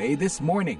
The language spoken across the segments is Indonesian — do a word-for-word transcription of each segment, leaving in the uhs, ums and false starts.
A This Morning.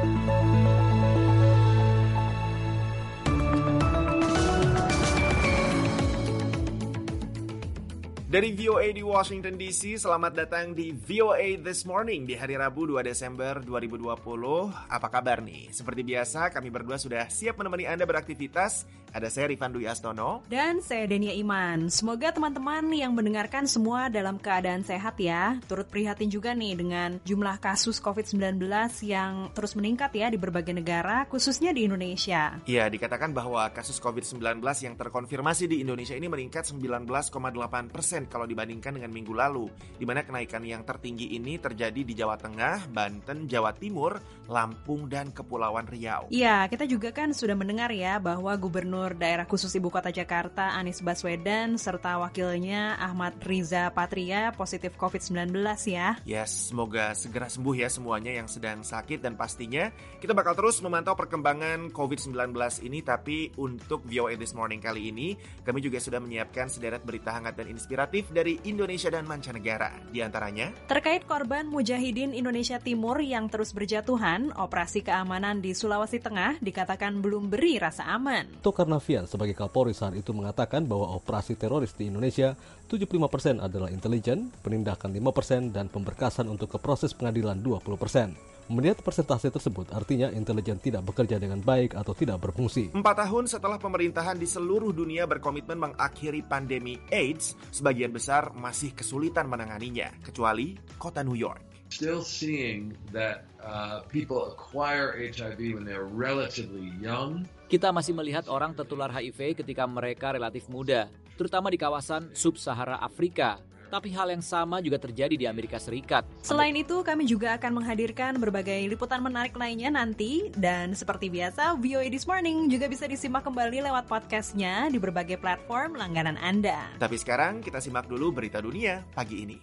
Dari V O A di Washington D C, selamat datang di V O A This Morning di hari Rabu dua Desember dua ribu dua puluh. Apa kabar nih? Seperti biasa, kami berdua sudah siap menemani Anda beraktivitas. Ada saya Rifan Dwi Astono. Dan saya Denia Iman. Semoga teman-teman yang mendengarkan semua dalam keadaan sehat ya. Turut prihatin juga nih dengan jumlah kasus covid sembilan belas yang terus meningkat ya di berbagai negara, khususnya di Indonesia. Iya, dikatakan bahwa kasus covid sembilan belas yang terkonfirmasi di Indonesia ini meningkat sembilan belas koma delapan persen kalau dibandingkan dengan minggu lalu, di mana kenaikan yang tertinggi ini terjadi di Jawa Tengah, Banten, Jawa Timur, Lampung, dan Kepulauan Riau. Iya, kita juga kan sudah mendengar ya bahwa Gubernur Daerah Khusus Ibu Kota Jakarta Anies Baswedan serta wakilnya Ahmad Riza Patria positif covid sembilan belas ya. Yes, semoga segera sembuh ya semuanya yang sedang sakit, dan pastinya kita bakal terus memantau perkembangan covid sembilan belas ini. Tapi untuk V O A This Morning kali ini, kami juga sudah menyiapkan sederet berita hangat dan inspiratif dari Indonesia dan mancanegara. Di antaranya, terkait korban Mujahidin Indonesia Timur yang terus berjatuhan, operasi keamanan di Sulawesi Tengah dikatakan belum beri rasa aman. Tito Karnavian sebagai Kapolri saat itu mengatakan bahwa operasi teroris di Indonesia tujuh puluh lima persen adalah intelijen, penindakan lima persen, dan pemberkasan untuk ke proses pengadilan dua puluh persen. Melihat persentase tersebut, artinya intelijen tidak bekerja dengan baik atau tidak berfungsi. Empat tahun setelah pemerintahan di seluruh dunia berkomitmen mengakhiri pandemi AIDS, sebagian besar masih kesulitan menanganinya, kecuali kota New York. Still seeing that uh, people acquire H I V when they're relatively young. Kita masih melihat orang tertular H I V ketika mereka relatif muda, terutama di kawasan sub-Sahara Afrika. Tapi hal yang sama juga terjadi di Amerika Serikat. Selain itu, kami juga akan menghadirkan berbagai liputan menarik lainnya nanti. Dan seperti biasa, V O A This Morning juga bisa disimak kembali lewat podcastnya di berbagai platform langganan Anda. Tapi sekarang kita simak dulu berita dunia pagi ini.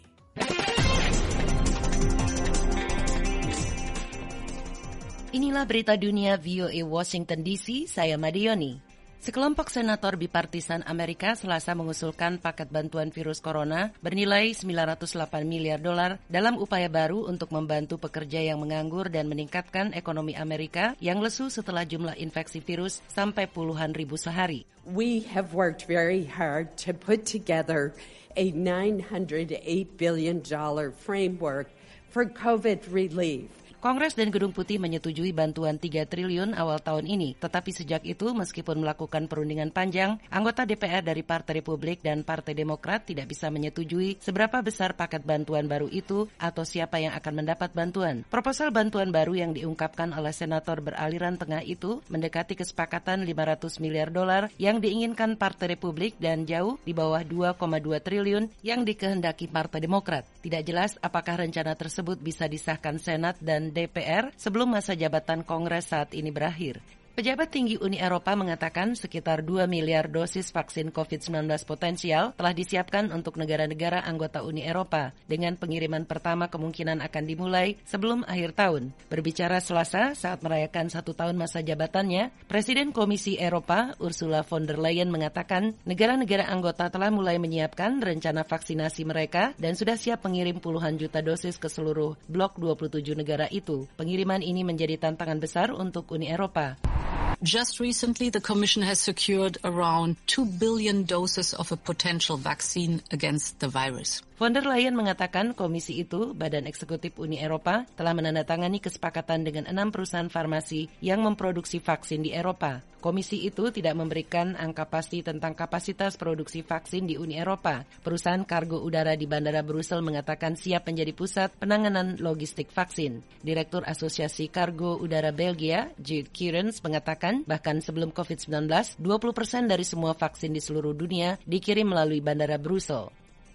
Inilah berita dunia V O A Washington D C, saya Madioni. Sekelompok senator bipartisan Amerika Selasa mengusulkan paket bantuan virus corona bernilai sembilan ratus delapan miliar dolar dalam upaya baru untuk membantu pekerja yang menganggur dan meningkatkan ekonomi Amerika yang lesu setelah jumlah infeksi virus sampai puluhan ribu sehari. We have worked very hard to put together a nine hundred eight billion dollars framework for COVID relief. Kongres dan Gedung Putih menyetujui bantuan tiga triliun awal tahun ini. Tetapi sejak itu, meskipun melakukan perundingan panjang, anggota D P R dari Partai Republik dan Partai Demokrat tidak bisa menyetujui seberapa besar paket bantuan baru itu atau siapa yang akan mendapat bantuan. Proposal bantuan baru yang diungkapkan oleh senator beraliran tengah itu mendekati kesepakatan lima ratus miliar dolar yang diinginkan Partai Republik dan jauh di bawah dua koma dua triliun yang dikehendaki Partai Demokrat. Tidak jelas apakah rencana tersebut bisa disahkan Senat dan D P R sebelum masa jabatan Kongres saat ini berakhir. Pejabat tinggi Uni Eropa mengatakan sekitar dua miliar dosis vaksin covid sembilan belas potensial telah disiapkan untuk negara-negara anggota Uni Eropa, dengan pengiriman pertama kemungkinan akan dimulai sebelum akhir tahun. Berbicara Selasa saat merayakan satu tahun masa jabatannya, Presiden Komisi Eropa Ursula von der Leyen mengatakan negara-negara anggota telah mulai menyiapkan rencana vaksinasi mereka dan sudah siap mengirim puluhan juta dosis ke seluruh blok dua puluh tujuh negara itu. Pengiriman ini menjadi tantangan besar untuk Uni Eropa. Just recently, the Commission has secured around two billion doses of a potential vaccine against the virus. Von der Leyen mengatakan komisi itu, Badan Eksekutif Uni Eropa, telah menandatangani kesepakatan dengan enam perusahaan farmasi yang memproduksi vaksin di Eropa. Komisi itu tidak memberikan angka pasti tentang kapasitas produksi vaksin di Uni Eropa. Perusahaan kargo udara di Bandara Brussel mengatakan siap menjadi pusat penanganan logistik vaksin. Direktur Asosiasi Kargo Udara Belgia, Jude Kearns, mengatakan bahkan sebelum covid sembilan belas, dua puluh persen dari semua vaksin di seluruh dunia dikirim melalui Bandara Brussel.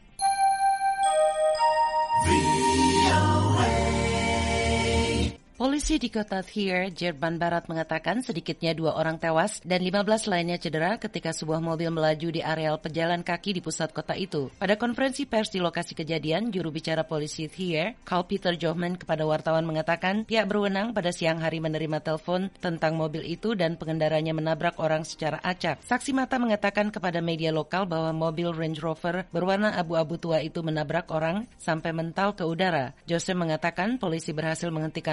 Polisi di kota Thier, Jerman Barat mengatakan sedikitnya dua orang tewas dan lima belas lainnya cedera ketika sebuah mobil melaju di areal pejalan kaki di pusat kota itu. Pada konferensi pers di lokasi kejadian, juru bicara polisi Thier, Carl-Peter Johman, kepada wartawan mengatakan pihak berwenang pada siang hari menerima telepon tentang mobil itu dan pengendaranya menabrak orang secara acak. Saksi mata mengatakan kepada media lokal bahwa mobil Range Rover berwarna abu-abu tua itu menabrak orang sampai mental ke udara. Joseph mengatakan polisi berhasil menghentikan mobil tersebut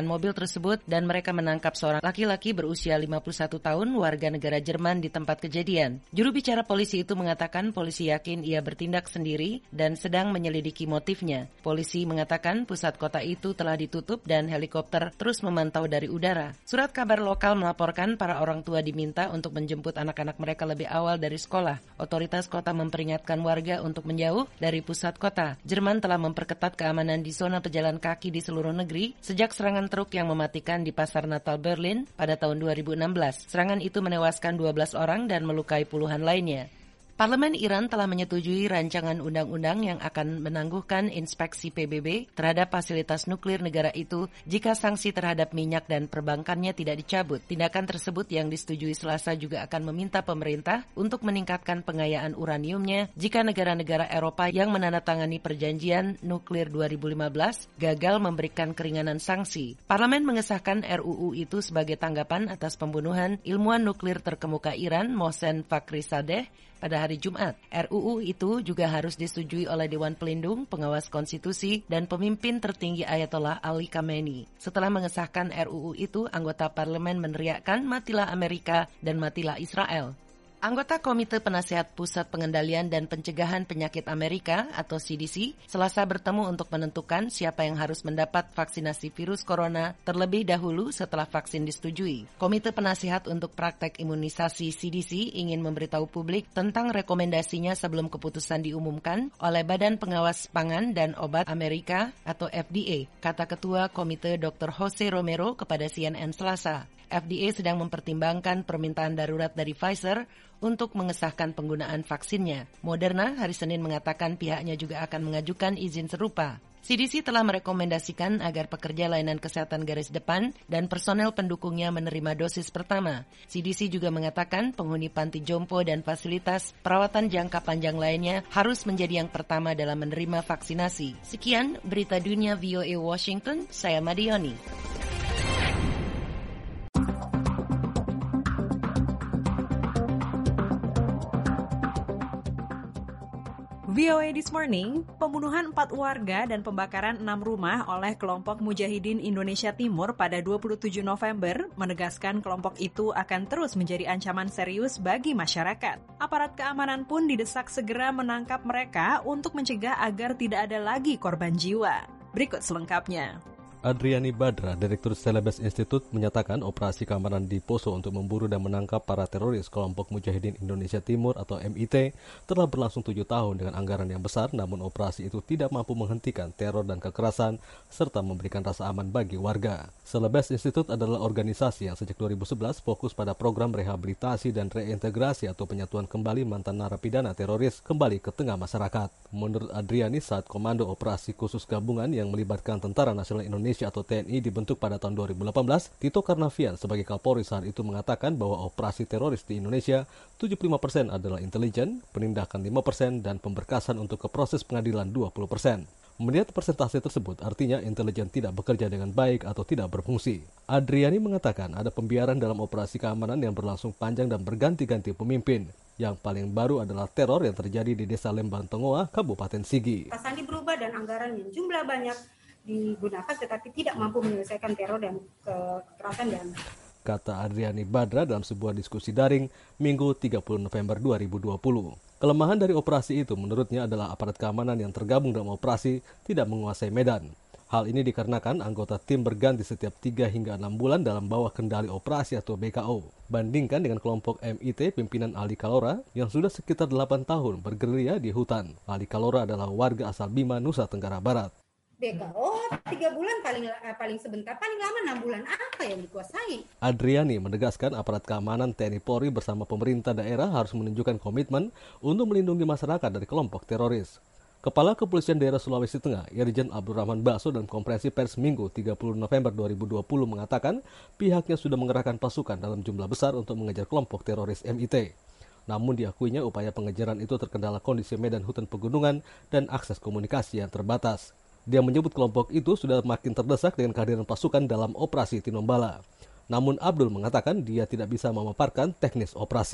tersebut dan mereka menangkap seorang laki-laki berusia lima puluh satu tahun warga negara Jerman di tempat kejadian. Juru bicara polisi itu mengatakan polisi yakin ia bertindak sendiri dan sedang menyelidiki motifnya. Polisi mengatakan pusat kota itu telah ditutup dan helikopter terus memantau dari udara. Surat kabar lokal melaporkan para orang tua diminta untuk menjemput anak-anak mereka lebih awal dari sekolah. Otoritas kota memperingatkan warga untuk menjauh dari pusat kota. Jerman telah memperketat keamanan di zona pejalan kaki di seluruh negeri sejak serangan truk yang mematikan di Pasar Natal Berlin pada tahun dua ribu enam belas. Serangan itu menewaskan dua belas orang dan melukai puluhan lainnya. Parlemen Iran telah menyetujui rancangan undang-undang yang akan menangguhkan inspeksi P B B terhadap fasilitas nuklir negara itu jika sanksi terhadap minyak dan perbankannya tidak dicabut. Tindakan tersebut yang disetujui Selasa juga akan meminta pemerintah untuk meningkatkan pengayaan uraniumnya jika negara-negara Eropa yang menandatangani perjanjian nuklir dua ribu lima belas gagal memberikan keringanan sanksi. Parlemen mengesahkan R U U itu sebagai tanggapan atas pembunuhan ilmuwan nuklir terkemuka Iran Mohsen Fakhrizadeh pada hari Jumat. R U U itu juga harus disetujui oleh Dewan Pelindung, Pengawas Konstitusi, dan pemimpin tertinggi Ayatollah Ali Khamenei. Setelah mengesahkan R U U itu, anggota parlemen meneriakkan matilah Amerika dan matilah Israel. Anggota Komite Penasihat Pusat Pengendalian dan Pencegahan Penyakit Amerika atau C D C Selasa bertemu untuk menentukan siapa yang harus mendapat vaksinasi virus corona terlebih dahulu setelah vaksin disetujui. Komite Penasihat untuk Praktek Imunisasi C D C ingin memberitahu publik tentang rekomendasinya sebelum keputusan diumumkan oleh Badan Pengawas Pangan dan Obat Amerika atau F D A, kata Ketua Komite Doktor Jose Romero kepada C N N Selasa. F D A sedang mempertimbangkan permintaan darurat dari Pfizer untuk mengesahkan penggunaan vaksinnya. Moderna hari Senin mengatakan pihaknya juga akan mengajukan izin serupa. C D C telah merekomendasikan agar pekerja layanan kesehatan garis depan dan personel pendukungnya menerima dosis pertama. C D C juga mengatakan penghuni panti jompo dan fasilitas perawatan jangka panjang lainnya harus menjadi yang pertama dalam menerima vaksinasi. Sekian berita dunia V O A Washington, saya Madioni. V O A This Morning, pembunuhan empat warga dan pembakaran enam rumah oleh kelompok Mujahidin Indonesia Timur pada dua puluh tujuh November menegaskan kelompok itu akan terus menjadi ancaman serius bagi masyarakat. Aparat keamanan pun didesak segera menangkap mereka untuk mencegah agar tidak ada lagi korban jiwa. Berikut selengkapnya. Adriani Badra, Direktur Celebes Institute, menyatakan operasi keamanan di Poso untuk memburu dan menangkap para teroris kelompok Mujahidin Indonesia Timur atau M I T telah berlangsung tujuh tahun dengan anggaran yang besar, namun operasi itu tidak mampu menghentikan teror dan kekerasan serta memberikan rasa aman bagi warga. Celebes Institute adalah organisasi yang sejak dua ribu sebelas fokus pada program rehabilitasi dan reintegrasi atau penyatuan kembali mantan narapidana teroris kembali ke tengah masyarakat. Menurut Adriani, saat Komando Operasi Khusus Gabungan yang melibatkan Tentara Nasional Indonesia atau T N I dibentuk pada tahun dua ribu delapan belas, Tito Karnavian sebagai Kapolri saat itu mengatakan bahwa operasi teroris di Indonesia tujuh puluh lima persen adalah intelijen, penindakan lima persen, dan pemberkasan untuk ke proses pengadilan dua puluh persen. Melihat persentase tersebut, artinya intelijen tidak bekerja dengan baik atau tidak berfungsi. Adriani mengatakan ada pembiaran dalam operasi keamanan yang berlangsung panjang dan berganti-ganti pemimpin. Yang paling baru adalah teror yang terjadi di Desa Lembang Tongoa, Kabupaten Sigi. Pak Sandi berubah dan anggaran yang jumlah banyak digunakan tetapi tidak mampu menyelesaikan teror dan kekerasan dan kata Adriani Badra dalam sebuah diskusi daring Minggu tiga puluh November dua ribu dua puluh. Kelemahan dari operasi itu menurutnya adalah aparat keamanan yang tergabung dalam operasi tidak menguasai medan. Hal ini dikarenakan anggota tim berganti setiap tiga hingga enam bulan dalam bawah kendali operasi atau B K O. Bandingkan dengan kelompok M I T pimpinan Ali Kalora yang sudah sekitar delapan tahun bergerilya di hutan. Ali Kalora adalah warga asal Bima, Nusa Tenggara Barat. B K O tiga bulan paling paling sebentar, paling lama enam bulan, apa yang dikuasai? Adriani menegaskan aparat keamanan T N I Polri bersama pemerintah daerah harus menunjukkan komitmen untuk melindungi masyarakat dari kelompok teroris. Kepala Kepolisian Daerah Sulawesi Tengah, Irjen Abdurrahman Baso dalam konferensi pers Minggu tiga puluh November dua ribu dua puluh mengatakan pihaknya sudah mengerahkan pasukan dalam jumlah besar untuk mengejar kelompok teroris M I T. Namun diakuinya upaya pengejaran itu terkendala kondisi medan hutan pegunungan dan akses komunikasi yang terbatas. Dia menyebut kelompok itu sudah makin terdesak dengan kehadiran pasukan dalam operasi Tinombala. Namun Abdul mengatakan dia tidak bisa memaparkan teknis operasi.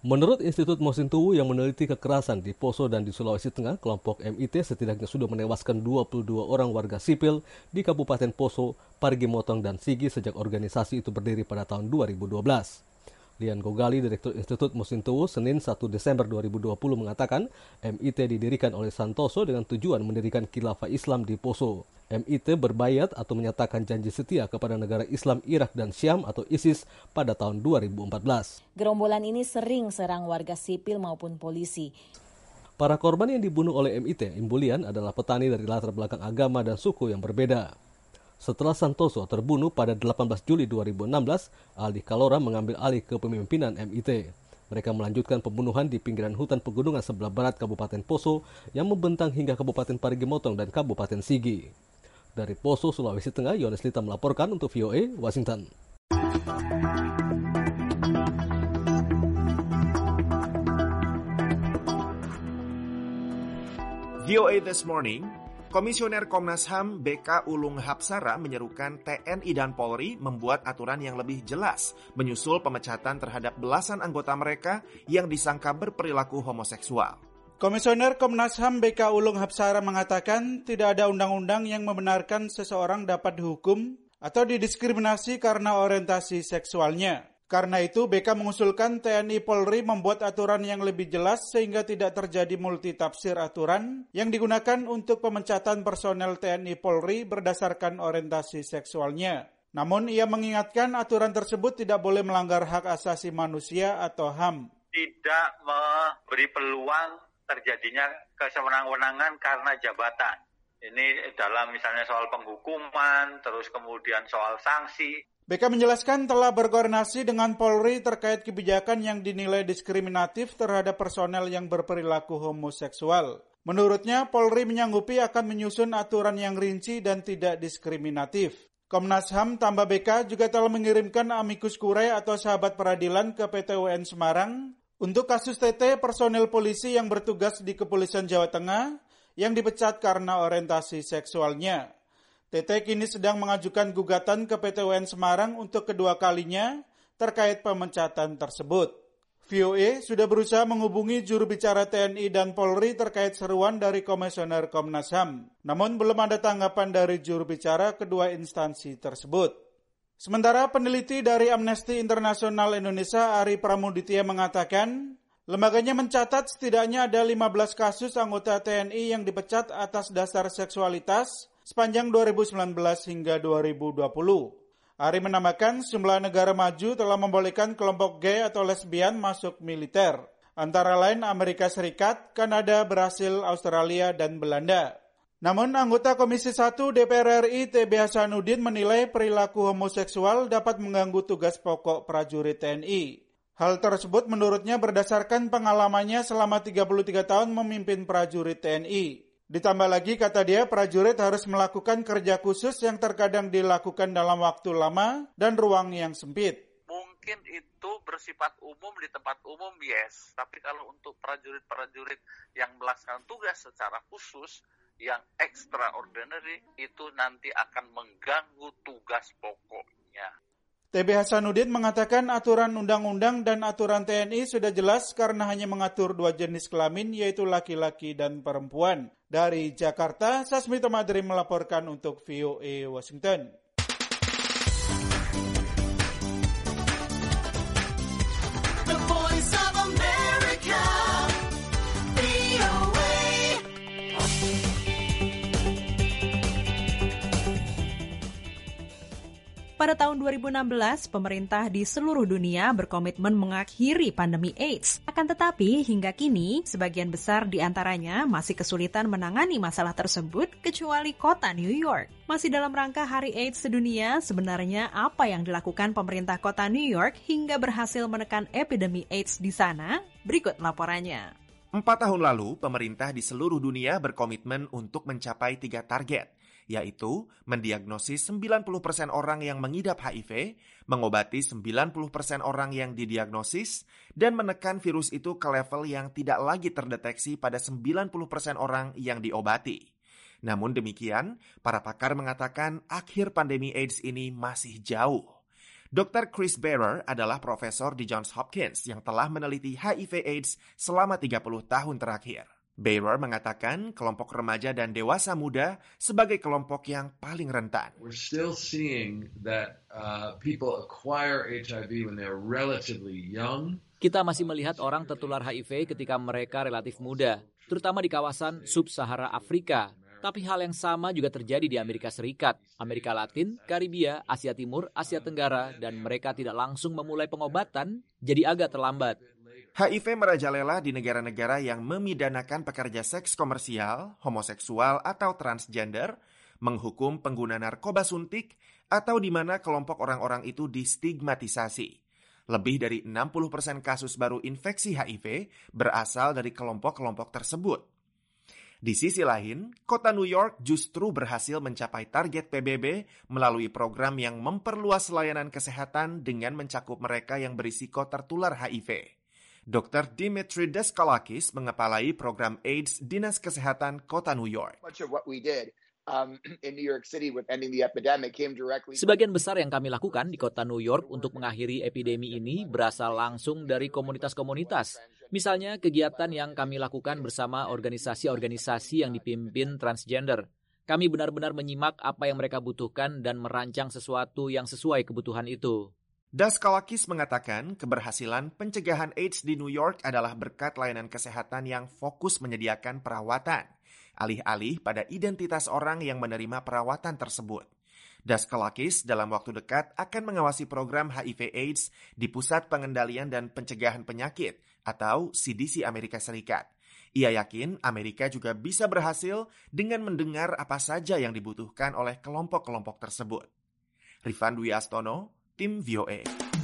Menurut Institut Mosintowo yang meneliti kekerasan di Poso dan di Sulawesi Tengah, kelompok M I T setidaknya sudah menewaskan dua puluh dua orang warga sipil di Kabupaten Poso, Parigi Motong, dan Sigi sejak organisasi itu berdiri pada tahun dua ribu dua belas. Lian Gogali, Direktur Institut Mosintowo, Senin satu Desember dua ribu dua puluh mengatakan M I T didirikan oleh Santoso dengan tujuan mendirikan khilafah Islam di Poso. M I T berbayat atau menyatakan janji setia kepada negara Islam Irak dan Syam atau ISIS pada tahun dua ribu empat belas. Gerombolan ini sering serang warga sipil maupun polisi. Para korban yang dibunuh oleh M I T, Imbulian, adalah petani dari latar belakang agama dan suku yang berbeda. Setelah Santoso terbunuh pada delapan belas Juli dua ribu enam belas, Aldi Kalora mengambil alih kepemimpinan M I T. Mereka melanjutkan pembunuhan di pinggiran hutan pegunungan sebelah barat Kabupaten Poso yang membentang hingga Kabupaten Parigi Motong dan Kabupaten Sigi. Dari Poso, Sulawesi Tengah, Yones Lita melaporkan untuk V O A, Washington. V O A This Morning, Komisioner Komnas H A M B K Ulung Hapsara menyerukan T N I dan Polri membuat aturan yang lebih jelas menyusul pemecatan terhadap belasan anggota mereka yang disangka berperilaku homoseksual. Komisioner Komnas H A M B K Ulung Hapsara mengatakan tidak ada undang-undang yang membenarkan seseorang dapat dihukum atau didiskriminasi karena orientasi seksualnya. Karena itu, B K mengusulkan T N I Polri membuat aturan yang lebih jelas sehingga tidak terjadi multitafsir aturan yang digunakan untuk pemecatan personel T N I Polri berdasarkan orientasi seksualnya. Namun, ia mengingatkan aturan tersebut tidak boleh melanggar hak asasi manusia atau H A M. Tidak memberi peluang terjadinya kesewenang-wenangan karena jabatan. Ini dalam misalnya soal penghukuman, terus kemudian soal sanksi. B K menjelaskan telah berkoordinasi dengan Polri terkait kebijakan yang dinilai diskriminatif terhadap personel yang berperilaku homoseksual. Menurutnya, Polri menyanggupi akan menyusun aturan yang rinci dan tidak diskriminatif. Komnas H A M tambah B K juga telah mengirimkan amicus curiae atau sahabat peradilan ke P T U N Semarang untuk kasus T T personel polisi yang bertugas di Kepolisian Jawa Tengah yang dipecat karena orientasi seksualnya. T T kini sedang mengajukan gugatan ke P T U N Semarang untuk kedua kalinya terkait pemecatan tersebut. V O A sudah berusaha menghubungi juru bicara T N I dan Polri terkait seruan dari Komisioner Komnas H A M. Namun belum ada tanggapan dari juru bicara kedua instansi tersebut. Sementara peneliti dari Amnesty International Indonesia, Ari Pramuditya, mengatakan lembaganya mencatat setidaknya ada lima belas kasus anggota T N I yang dipecat atas dasar seksualitas sepanjang dua ribu sembilan belas hingga dua ribu dua puluh. Ari menambahkan sejumlah negara maju telah membolehkan kelompok gay atau lesbian masuk militer. Antara lain Amerika Serikat, Kanada, Brasil, Australia, dan Belanda. Namun anggota Komisi satu D P R R I T B Hasanuddin menilai perilaku homoseksual dapat mengganggu tugas pokok prajurit T N I. Hal tersebut menurutnya berdasarkan pengalamannya selama tiga puluh tiga tahun memimpin prajurit T N I. Ditambah lagi, kata dia, prajurit harus melakukan kerja khusus yang terkadang dilakukan dalam waktu lama dan ruang yang sempit. Mungkin itu bersifat umum di tempat umum, yes. Tapi kalau untuk prajurit-prajurit yang melaksanakan tugas secara khusus, yang extraordinary, itu nanti akan mengganggu tugas pokoknya. T B Hasanuddin mengatakan aturan undang-undang dan aturan T N I sudah jelas karena hanya mengatur dua jenis kelamin, yaitu laki-laki dan perempuan. Dari Jakarta, Sasmita Madri melaporkan untuk V O A Washington. The Voice of America, V O A. Pada tahun dua ribu enam belas, pemerintah di seluruh dunia berkomitmen mengakhiri pandemi AIDS. Akan tetapi, hingga kini, sebagian besar di antaranya masih kesulitan menangani masalah tersebut, kecuali kota New York. Masih dalam rangka Hari AIDS Sedunia, sebenarnya apa yang dilakukan pemerintah kota New York hingga berhasil menekan epidemi AIDS di sana? Berikut laporannya. Empat tahun lalu, pemerintah di seluruh dunia berkomitmen untuk mencapai tiga target, yaitu mendiagnosis sembilan puluh persen orang yang mengidap H I V, mengobati sembilan puluh persen orang yang didiagnosis, dan menekan virus itu ke level yang tidak lagi terdeteksi pada sembilan puluh persen orang yang diobati. Namun demikian, para pakar mengatakan akhir pandemi AIDS ini masih jauh. dokter Chris Barer adalah profesor di Johns Hopkins yang telah meneliti H I V AIDS selama tiga puluh tahun terakhir. Barer mengatakan kelompok remaja dan dewasa muda sebagai kelompok yang paling rentan. We're still seeing that uh, people acquire H I V when they're relatively young. Kita masih melihat orang tertular H I V ketika mereka relatif muda, terutama di kawasan sub-Sahara Afrika. Tapi hal yang sama juga terjadi di Amerika Serikat, Amerika Latin, Karibia, Asia Timur, Asia Tenggara, dan mereka tidak langsung memulai pengobatan, jadi agak terlambat. H I V merajalela di negara-negara yang memidanakan pekerja seks komersial, homoseksual, atau transgender, menghukum pengguna narkoba suntik, atau di mana kelompok orang-orang itu distigmatisasi. Lebih dari enam puluh persen kasus baru infeksi H I V berasal dari kelompok-kelompok tersebut. Di sisi lain, kota New York justru berhasil mencapai target P B B melalui program yang memperluas layanan kesehatan dengan mencakup mereka yang berisiko tertular H I V. dokter Dimitri Daskalakis mengepalai program AIDS Dinas Kesehatan Kota New York. Much of what we did um, in New York City with ending the epidemic came directly. Sebagian besar yang kami lakukan di kota New York untuk mengakhiri epidemi ini berasal langsung dari komunitas-komunitas. Misalnya kegiatan yang kami lakukan bersama organisasi-organisasi yang dipimpin transgender. Kami benar-benar menyimak apa yang mereka butuhkan dan merancang sesuatu yang sesuai kebutuhan itu. Daskalakis mengatakan keberhasilan pencegahan AIDS di New York adalah berkat layanan kesehatan yang fokus menyediakan perawatan, alih-alih pada identitas orang yang menerima perawatan tersebut. Daskalakis dalam waktu dekat akan mengawasi program H I V AIDS di Pusat Pengendalian dan Pencegahan Penyakit atau C D C Amerika Serikat. Ia yakin Amerika juga bisa berhasil dengan mendengar apa saja yang dibutuhkan oleh kelompok-kelompok tersebut. Rifan Dwi Astono, Tim V O A.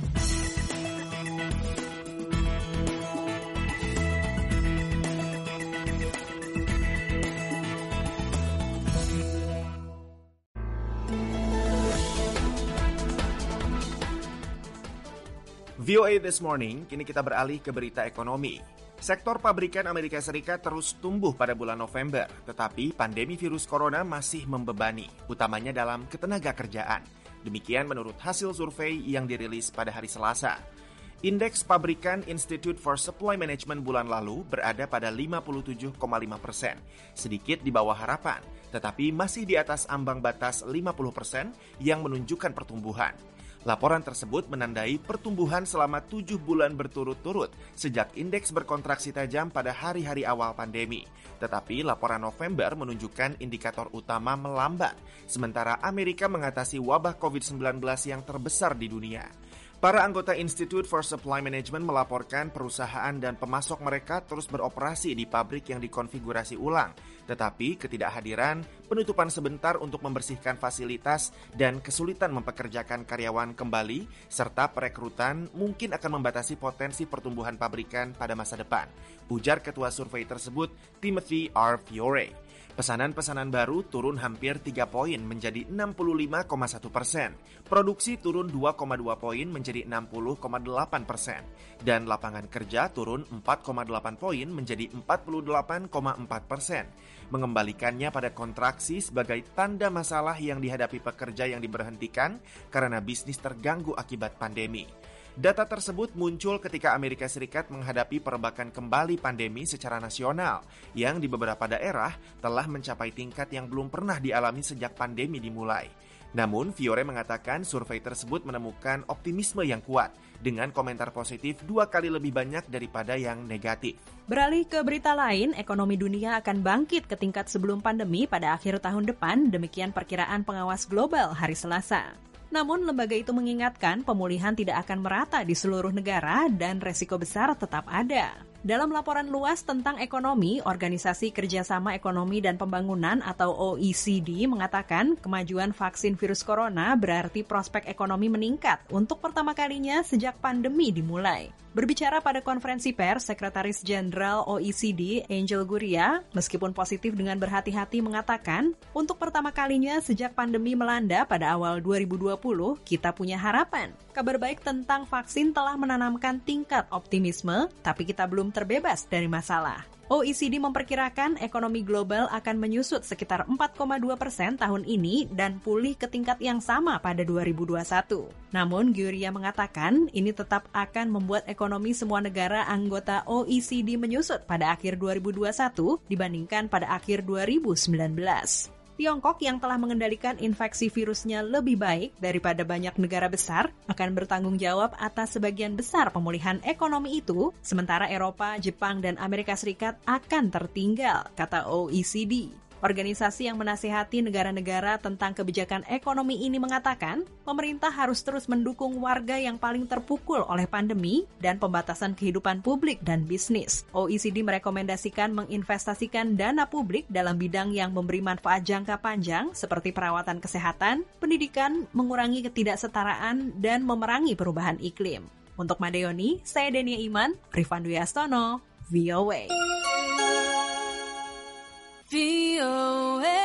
V O A This Morning, kini kita beralih ke berita ekonomi. Sektor pabrikan Amerika Serikat terus tumbuh pada bulan November, tetapi pandemi virus corona masih membebani, utamanya dalam ketenaga kerjaan. Demikian menurut hasil survei yang dirilis pada hari Selasa. Indeks pabrikan Institute for Supply Management bulan lalu berada pada lima puluh tujuh koma lima persen, sedikit di bawah harapan, tetapi masih di atas ambang batas lima puluh persen yang menunjukkan pertumbuhan. Laporan tersebut menandai pertumbuhan selama tujuh bulan berturut-turut sejak indeks berkontraksi tajam pada hari-hari awal pandemi. Tetapi laporan November menunjukkan indikator utama melambat, sementara Amerika mengatasi wabah covid sembilan belas yang terbesar di dunia. Para anggota Institute for Supply Management melaporkan perusahaan dan pemasok mereka terus beroperasi di pabrik yang dikonfigurasi ulang, tetapi ketidakhadiran, penutupan sebentar untuk membersihkan fasilitas, dan kesulitan mempekerjakan karyawan kembali, serta perekrutan mungkin akan membatasi potensi pertumbuhan pabrikan pada masa depan, ujar ketua survei tersebut, Timothy R. Fiore. Pesanan-pesanan baru turun hampir tiga poin menjadi enam puluh lima koma satu persen. Produksi turun dua koma dua poin menjadi enam puluh koma delapan persen. Dan lapangan kerja turun empat koma delapan poin menjadi empat puluh delapan koma empat persen. Mengembalikannya pada kontraksi sebagai tanda masalah yang dihadapi pekerja yang diberhentikan karena bisnis terganggu akibat pandemi. Data tersebut muncul ketika Amerika Serikat menghadapi perebakan kembali pandemi secara nasional yang di beberapa daerah telah mencapai tingkat yang belum pernah dialami sejak pandemi dimulai. Namun, Fiore mengatakan survei tersebut menemukan optimisme yang kuat dengan komentar positif dua kali lebih banyak daripada yang negatif. Beralih ke berita lain, ekonomi dunia akan bangkit ke tingkat sebelum pandemi pada akhir tahun depan, demikian perkiraan pengawas global hari Selasa. Namun, lembaga itu mengingatkan pemulihan tidak akan merata di seluruh negara dan resiko besar tetap ada. Dalam laporan luas tentang ekonomi, Organisasi Kerjasama Ekonomi dan Pembangunan atau O E C D mengatakan kemajuan vaksin virus corona berarti prospek ekonomi meningkat untuk pertama kalinya sejak pandemi dimulai. Berbicara pada konferensi pers, Sekretaris Jenderal O E C D, Angel Gurria, meskipun positif dengan berhati-hati mengatakan, untuk pertama kalinya sejak pandemi melanda pada awal dua ribu dua puluh, kita punya harapan. Kabar baik tentang vaksin telah menanamkan tingkat optimisme, tapi kita belum belum terbebas dari masalah. O E C D memperkirakan ekonomi global akan menyusut sekitar empat koma dua persen tahun ini dan pulih ke tingkat yang sama pada dua ribu dua puluh satu. Namun, Guria mengatakan ini tetap akan membuat ekonomi semua negara anggota O E C D menyusut pada akhir dua ribu dua puluh satu dibandingkan pada akhir dua ribu sembilan belas. Tiongkok yang telah mengendalikan infeksi virusnya lebih baik daripada banyak negara besar akan bertanggung jawab atas sebagian besar pemulihan ekonomi itu, sementara Eropa, Jepang, dan Amerika Serikat akan tertinggal, kata O E C D. Organisasi yang menasihati negara-negara tentang kebijakan ekonomi ini mengatakan, pemerintah harus terus mendukung warga yang paling terpukul oleh pandemi dan pembatasan kehidupan publik dan bisnis. O E C D merekomendasikan menginvestasikan dana publik dalam bidang yang memberi manfaat jangka panjang seperti perawatan kesehatan, pendidikan, mengurangi ketidaksetaraan, dan memerangi perubahan iklim. Untuk Madayoni, saya Denia Iman, Rifan Dwi Astono, V O A. V O A.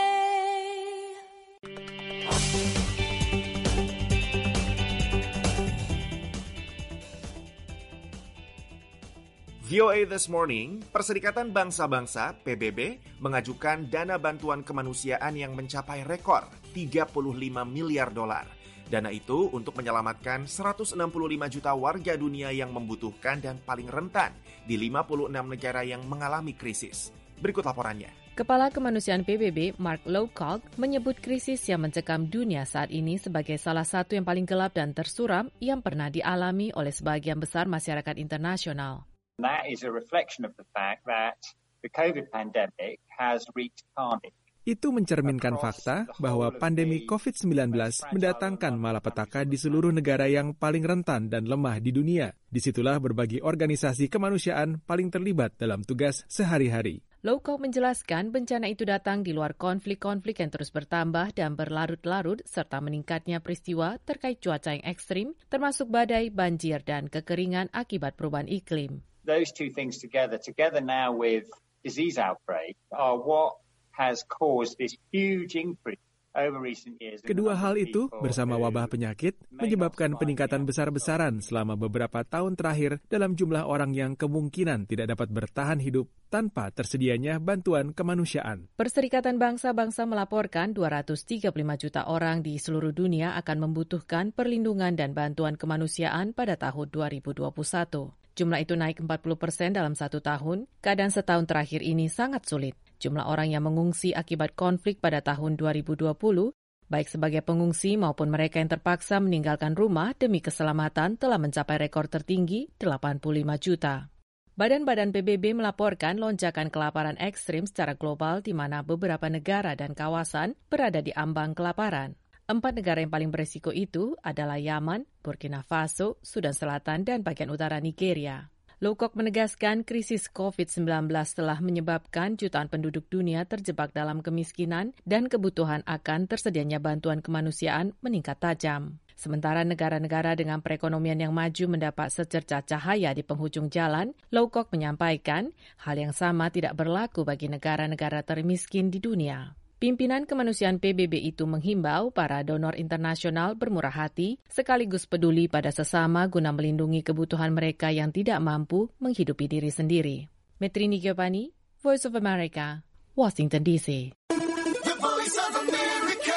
V O A This Morning, Perserikatan Bangsa-Bangsa P B B mengajukan dana bantuan kemanusiaan yang mencapai rekor tiga puluh lima miliar dolar. Dana itu untuk menyelamatkan seratus enam puluh lima juta warga dunia yang membutuhkan dan paling rentan di lima puluh enam negara yang mengalami krisis. Berikut laporannya. Kepala Kemanusiaan P B B, Mark Lowcock, menyebut krisis yang mencekam dunia saat ini sebagai salah satu yang paling gelap dan tersuram yang pernah dialami oleh sebagian besar masyarakat internasional. That is a reflection of the fact that the COVID pandemic has wreaked carnage. Itu mencerminkan fakta bahwa pandemi covid sembilan belas mendatangkan malapetaka di seluruh negara yang paling rentan dan lemah di dunia. Disitulah berbagai organisasi kemanusiaan paling terlibat dalam tugas sehari-hari. Lowcock menjelaskan bencana itu datang di luar konflik-konflik yang terus bertambah dan berlarut-larut serta meningkatnya peristiwa terkait cuaca yang ekstrim, termasuk badai, banjir, dan kekeringan akibat perubahan iklim. Those two things together, together now with disease outbreak, are what has caused this huge increase over recent years. Kedua hal itu bersama wabah penyakit menyebabkan peningkatan besar-besaran selama beberapa tahun terakhir dalam jumlah orang yang kemungkinan tidak dapat bertahan hidup tanpa tersedianya bantuan kemanusiaan. Perserikatan Bangsa-Bangsa melaporkan dua ratus tiga puluh lima juta orang di seluruh dunia akan membutuhkan perlindungan dan bantuan kemanusiaan pada tahun dua ribu dua puluh satu. Jumlah itu naik empat puluh persen dalam satu tahun. Keadaan setahun terakhir ini sangat sulit. Jumlah orang yang mengungsi akibat konflik pada tahun dua ribu dua puluh, baik sebagai pengungsi maupun mereka yang terpaksa meninggalkan rumah demi keselamatan telah mencapai rekor tertinggi delapan puluh lima juta. Badan-badan P B B melaporkan lonjakan kelaparan ekstrim secara global di mana beberapa negara dan kawasan berada di ambang kelaparan. Empat negara yang paling berisiko itu adalah Yaman, Burkina Faso, Sudan Selatan, dan bagian utara Nigeria. Lowcock menegaskan krisis covid sembilan belas telah menyebabkan jutaan penduduk dunia terjebak dalam kemiskinan dan kebutuhan akan tersedianya bantuan kemanusiaan meningkat tajam. Sementara negara-negara dengan perekonomian yang maju mendapat secercah cahaya di penghujung jalan, Lowcock menyampaikan hal yang sama tidak berlaku bagi negara-negara termiskin di dunia. Pimpinan Kemanusiaan P B B itu menghimbau para donor internasional bermurah hati sekaligus peduli pada sesama guna melindungi kebutuhan mereka yang tidak mampu menghidupi diri sendiri. Metrini Giovanni, Voice of America, Washington D C. The Voice of America,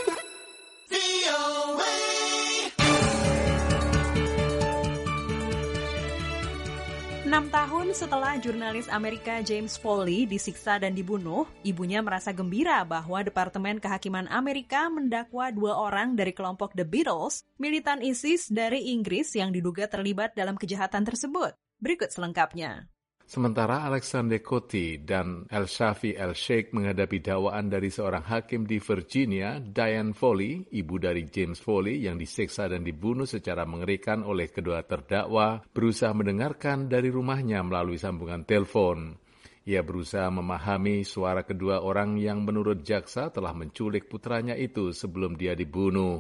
V O A. Enam tahun setelah jurnalis Amerika James Foley disiksa dan dibunuh, ibunya merasa gembira bahwa Departemen Kehakiman Amerika mendakwa dua orang dari kelompok The Beatles, militan ISIS dari Inggris yang diduga terlibat dalam kejahatan tersebut. Berikut selengkapnya. Sementara Alexander Coty dan El-Shafi El-Sheikh menghadapi dakwaan dari seorang hakim di Virginia, Diane Foley, ibu dari James Foley yang disiksa dan dibunuh secara mengerikan oleh kedua terdakwa, berusaha mendengarkan dari rumahnya melalui sambungan telepon. Ia berusaha memahami suara kedua orang yang menurut jaksa telah menculik putranya itu sebelum dia dibunuh.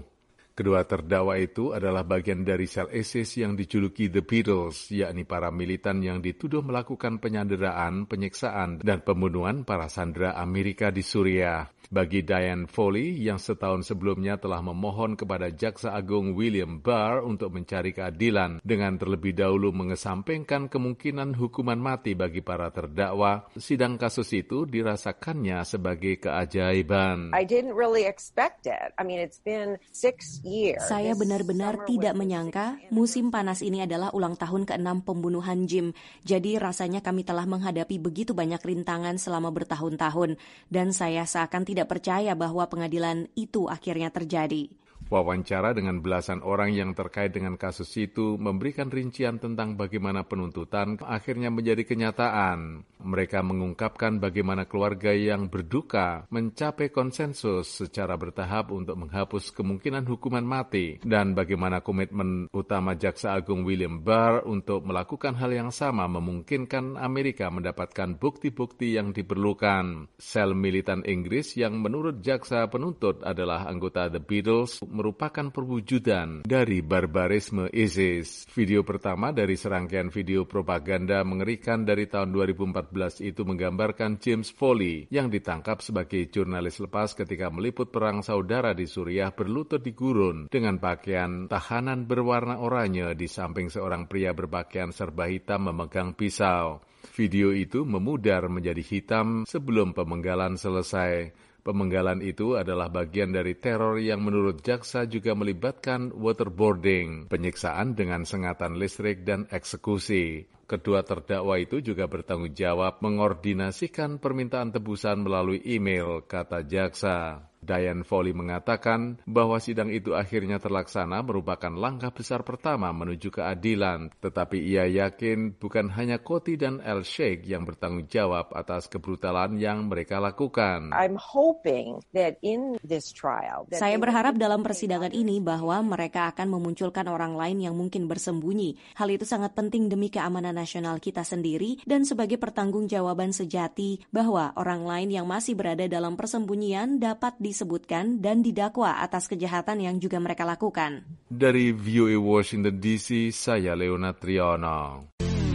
Kedua terdakwa itu adalah bagian dari sel ISIS yang dijuluki The Beatles, yakni para militan yang dituduh melakukan penyanderaan, penyiksaan, dan pembunuhan para sandera Amerika di Suriah. Bagi Dianne Foley yang setahun sebelumnya telah memohon kepada Jaksa Agung William Barr untuk mencari keadilan dengan terlebih dahulu mengesampingkan kemungkinan hukuman mati bagi para terdakwa, sidang kasus itu dirasakannya sebagai keajaiban. I didn't really expect it. I mean, it's been six years. Saya benar-benar tidak menyangka musim panas ini adalah ulang tahun keenam pembunuhan Jim. Jadi rasanya kami telah menghadapi begitu banyak rintangan selama bertahun-tahun dan saya seakan tidak percaya bahwa pengadilan itu akhirnya terjadi. Wawancara dengan belasan orang yang terkait dengan kasus itu memberikan rincian tentang bagaimana penuntutan akhirnya menjadi kenyataan. Mereka mengungkapkan bagaimana keluarga yang berduka mencapai konsensus secara bertahap untuk menghapus kemungkinan hukuman mati dan bagaimana komitmen utama Jaksa Agung William Barr untuk melakukan hal yang sama memungkinkan Amerika mendapatkan bukti-bukti yang diperlukan. Sel militan Inggris yang menurut jaksa penuntut adalah anggota The Beatles merupakan perwujudan dari barbarisme ISIS. Video pertama dari serangkaian video propaganda mengerikan dari tahun dua ribu empat belas itu menggambarkan James Foley yang ditangkap sebagai jurnalis lepas ketika meliput perang saudara di Suriah berlutut di gurun dengan pakaian tahanan berwarna oranye di samping seorang pria berpakaian serba hitam memegang pisau. Video itu memudar menjadi hitam sebelum pemenggalan selesai. Pemenggalan itu adalah bagian dari teror yang menurut jaksa juga melibatkan waterboarding, penyiksaan dengan sengatan listrik dan eksekusi. Kedua terdakwa itu juga bertanggung jawab mengordinasikan permintaan tebusan melalui email, kata jaksa. Dianne Foley mengatakan bahwa sidang itu akhirnya terlaksana merupakan langkah besar pertama menuju keadilan, tetapi ia yakin bukan hanya Koti dan El Sheikh yang bertanggung jawab atas kebrutalan yang mereka lakukan. I'm hoping that in this trial, that Saya berharap dalam persidangan ini bahwa mereka akan memunculkan orang lain yang mungkin bersembunyi. Hal itu sangat penting demi keamanan nasional kita sendiri dan sebagai pertanggungjawaban sejati bahwa orang lain yang masih berada dalam persembunyian dapat di disebutkan dan didakwa atas kejahatan yang juga mereka lakukan. Dari V O A Washington D C, saya Leonard Triono.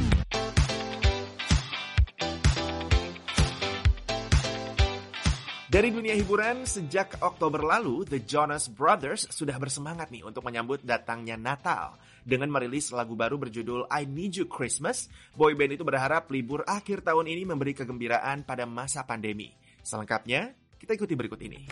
Dari dunia hiburan, sejak Oktober lalu, The Jonas Brothers sudah bersemangat nih untuk menyambut datangnya Natal. Dengan merilis lagu baru berjudul I Need You Christmas, boyband itu berharap libur akhir tahun ini memberi kegembiraan pada masa pandemi. Selengkapnya, kita ikuti berikut ini.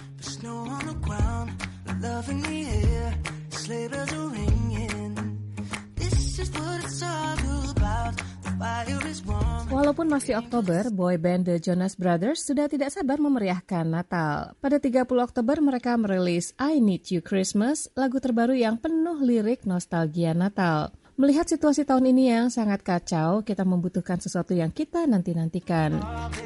Walaupun masih Oktober, boyband The Jonas Brothers sudah tidak sabar memeriahkan Natal. Pada tiga puluh Oktober mereka merilis I Need You Christmas, lagu terbaru yang penuh lirik nostalgia Natal. Melihat situasi tahun ini yang sangat kacau, kita membutuhkan sesuatu yang kita nanti-nantikan.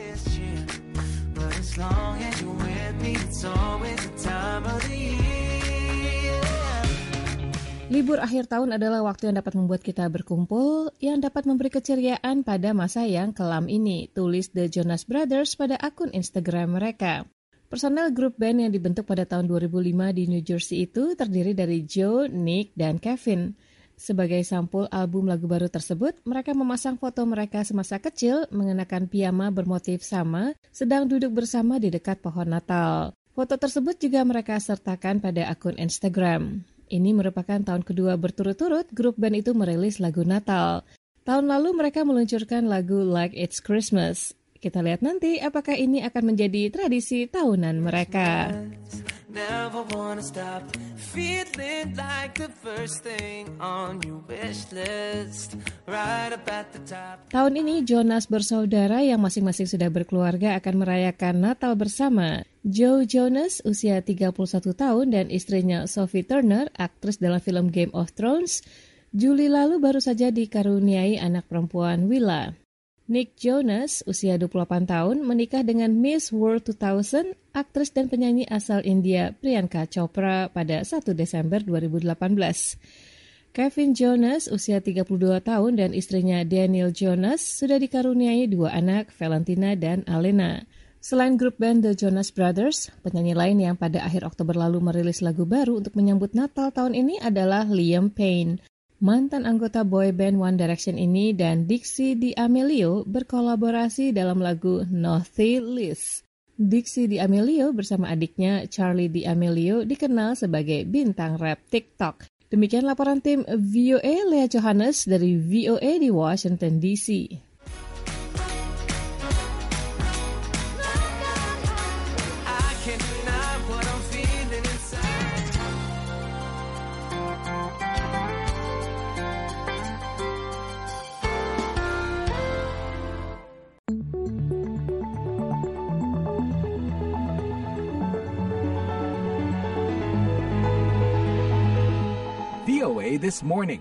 Libur akhir tahun adalah waktu yang dapat membuat kita berkumpul, yang dapat memberi keceriaan pada masa yang kelam ini, tulis The Jonas Brothers pada akun Instagram mereka. Personel grup band yang dibentuk pada tahun dua ribu lima di New Jersey itu terdiri dari Joe, Nick, dan Kevin. Sebagai sampul album lagu baru tersebut, mereka memasang foto mereka semasa kecil mengenakan piyama bermotif sama, sedang duduk bersama di dekat pohon Natal. Foto tersebut juga mereka sertakan pada akun Instagram. Ini merupakan tahun kedua berturut-turut grup band itu merilis lagu Natal. Tahun lalu mereka meluncurkan lagu Like It's Christmas. Kita lihat nanti apakah ini akan menjadi tradisi tahunan mereka. Never wanna stop feeling like the first thing on your wish list, right up at the top. Tahun ini Jonas bersaudara yang masing-masing sudah berkeluarga akan merayakan Natal bersama. Joe Jonas usia tiga puluh satu tahun dan istrinya Sophie Turner, aktris dalam film Game of Thrones, Juli lalu baru saja dikaruniai anak perempuan Willa. Nick Jonas, usia dua puluh delapan tahun, menikah dengan Miss World dua ribu, aktris dan penyanyi asal India Priyanka Chopra pada satu Desember dua ribu delapan belas. Kevin Jonas, usia tiga puluh dua tahun, dan istrinya Daniel Jonas sudah dikaruniai dua anak, Valentina dan Alena. Selain grup band The Jonas Brothers, penyanyi lain yang pada akhir Oktober lalu merilis lagu baru untuk menyambut Natal tahun ini adalah Liam Payne. Mantan anggota boy band One Direction ini dan Dixie D'Amelio berkolaborasi dalam lagu Naughty List. Dixie D'Amelio bersama adiknya Charlie D'Amelio dikenal sebagai bintang rap TikTok. Demikian laporan tim V O A Lea Johannes dari V O A di Washington D C. V O A This Morning.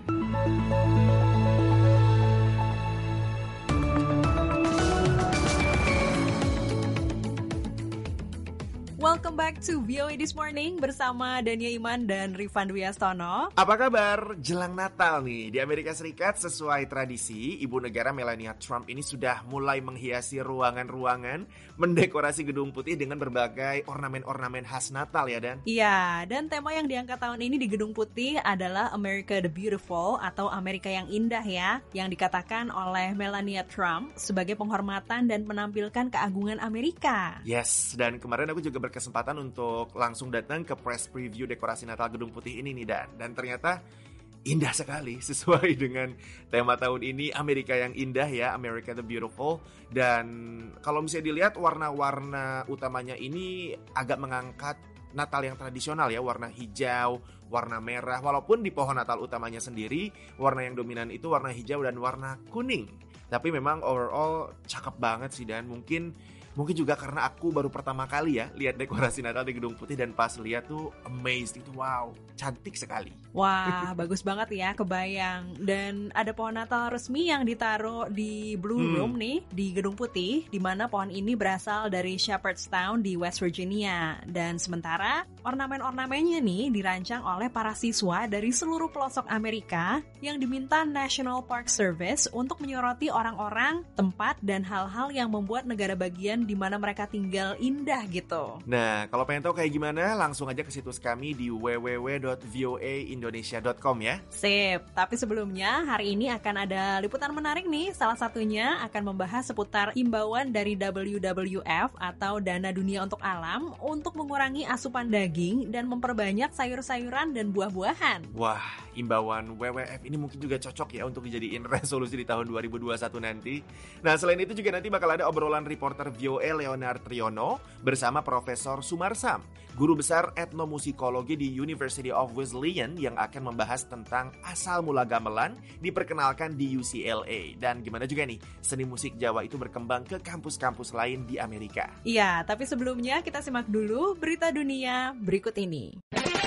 Welcome back to V O A This Morning bersama Dania Iman dan Rifan Dwiastono. Apa kabar? Jelang Natal nih. Di Amerika Serikat sesuai tradisi, Ibu Negara Melania Trump ini sudah mulai menghiasi ruangan-ruangan, mendekorasi Gedung Putih dengan berbagai ornamen-ornamen khas Natal ya, Dan? Iya, dan tema yang diangkat tahun ini di Gedung Putih adalah America the Beautiful atau Amerika yang indah ya, yang dikatakan oleh Melania Trump sebagai penghormatan dan menampilkan keagungan Amerika. Yes, dan kemarin aku juga berkesempatan untuk langsung datang ke press preview dekorasi Natal Gedung Putih ini nih, Dan. Dan ternyata indah sekali, sesuai dengan tema tahun ini, Amerika yang indah ya, America the Beautiful. Dan kalau misalnya dilihat warna-warna utamanya ini agak mengangkat Natal yang tradisional ya, warna hijau, warna merah. Walaupun di pohon Natal utamanya sendiri, warna yang dominan itu warna hijau dan warna kuning. Tapi memang overall cakep banget sih, Dan. Mungkin Mungkin juga karena aku baru pertama kali ya lihat dekorasi Natal di Gedung Putih, dan pas lihat tuh amazed itu, wow, cantik sekali. Wah, bagus banget ya, kebayang. Dan ada pohon Natal resmi yang ditaruh di Blue Hmm. Room nih di Gedung Putih, di mana pohon ini berasal dari Shepherdstown di West Virginia. Dan sementara ornamen-ornamennya nih dirancang oleh para siswa dari seluruh pelosok Amerika yang diminta National Park Service untuk menyoroti orang-orang, tempat, dan hal-hal yang membuat negara bagian di mana mereka tinggal indah gitu. Nah, kalau pengen tahu kayak gimana, langsung aja ke situs kami di w w w dot v o a indonesia dot com ya. Sip, tapi sebelumnya hari ini akan ada liputan menarik nih. Salah satunya akan membahas seputar imbauan dari W W F atau Dana Dunia untuk Alam untuk mengurangi asupan daging dan memperbanyak sayur-sayuran dan buah-buahan. Wah, imbauan W W F ini mungkin juga cocok ya untuk dijadiin resolusi di tahun dua ribu dua puluh satu nanti. Nah, selain itu juga nanti bakal ada obrolan reporter V O A Leonard Triono bersama Profesor Sumarsam, guru besar etnomusikologi di University of Wesleyan, yang akan membahas tentang asal mula gamelan diperkenalkan di U C L A. Dan gimana juga nih, seni musik Jawa itu berkembang ke kampus-kampus lain di Amerika. Iya, tapi sebelumnya kita simak dulu berita dunia berikut ini.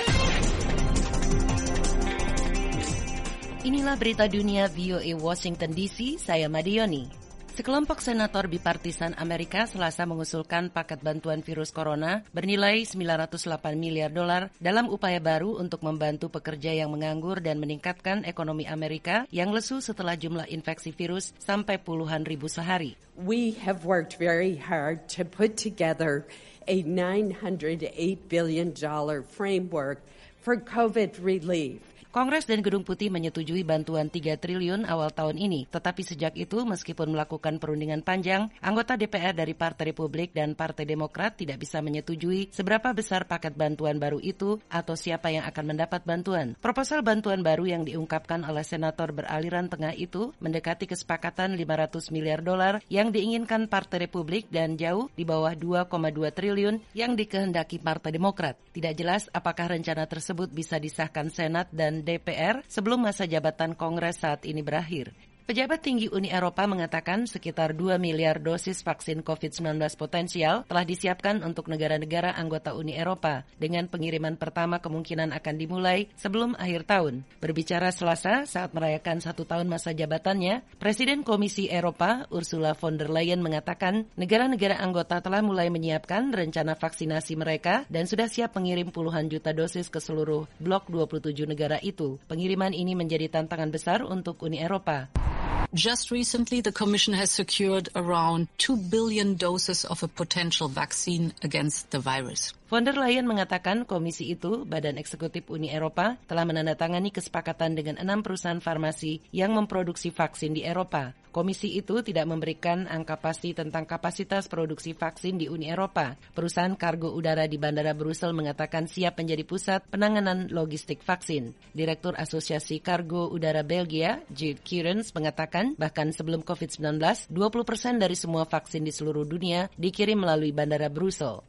Inilah berita dunia V O A Washington D C, saya Madioni. Sekelompok senator bipartisan Amerika Selasa mengusulkan paket bantuan virus corona bernilai sembilan ratus delapan miliar dolar dalam upaya baru untuk membantu pekerja yang menganggur dan meningkatkan ekonomi Amerika yang lesu setelah jumlah infeksi virus sampai puluhan ribu sehari. We have worked very hard to put together a nine hundred eight billion dollars framework for COVID relief. Kongres dan Gedung Putih menyetujui bantuan tiga triliun awal tahun ini. Tetapi sejak itu, meskipun melakukan perundingan panjang, anggota D P R dari Partai Republik dan Partai Demokrat tidak bisa menyetujui seberapa besar paket bantuan baru itu atau siapa yang akan mendapat bantuan. Proposal bantuan baru yang diungkapkan oleh senator beraliran tengah itu mendekati kesepakatan lima ratus miliar dolar yang diinginkan Partai Republik dan jauh di bawah dua koma dua triliun yang dikehendaki Partai Demokrat. Tidak jelas apakah rencana tersebut bisa disahkan Senat dan D P R sebelum masa jabatan Kongres saat ini berakhir. Pejabat tinggi Uni Eropa mengatakan sekitar dua miliar dosis vaksin covid sembilan belas potensial telah disiapkan untuk negara-negara anggota Uni Eropa, dengan pengiriman pertama kemungkinan akan dimulai sebelum akhir tahun. Berbicara Selasa saat merayakan satu tahun masa jabatannya, Presiden Komisi Eropa Ursula von der Leyen mengatakan negara-negara anggota telah mulai menyiapkan rencana vaksinasi mereka dan sudah siap mengirim puluhan juta dosis ke seluruh blok dua puluh tujuh negara itu. Pengiriman ini menjadi tantangan besar untuk Uni Eropa. Just recently, the Commission has secured around two billion doses of a potential vaccine against the virus. Von der Leyen mengatakan komisi itu, Badan Eksekutif Uni Eropa, telah menandatangani kesepakatan dengan enam perusahaan farmasi yang memproduksi vaksin di Eropa. Komisi itu tidak memberikan angka pasti tentang kapasitas produksi vaksin di Uni Eropa. Perusahaan kargo udara di Bandara Brussels mengatakan siap menjadi pusat penanganan logistik vaksin. Direktur Asosiasi Kargo Udara Belgia, Jude Keurens, mengatakan bahkan sebelum covid sembilan belas, dua puluh persen dari semua vaksin di seluruh dunia dikirim melalui Bandara Brussels.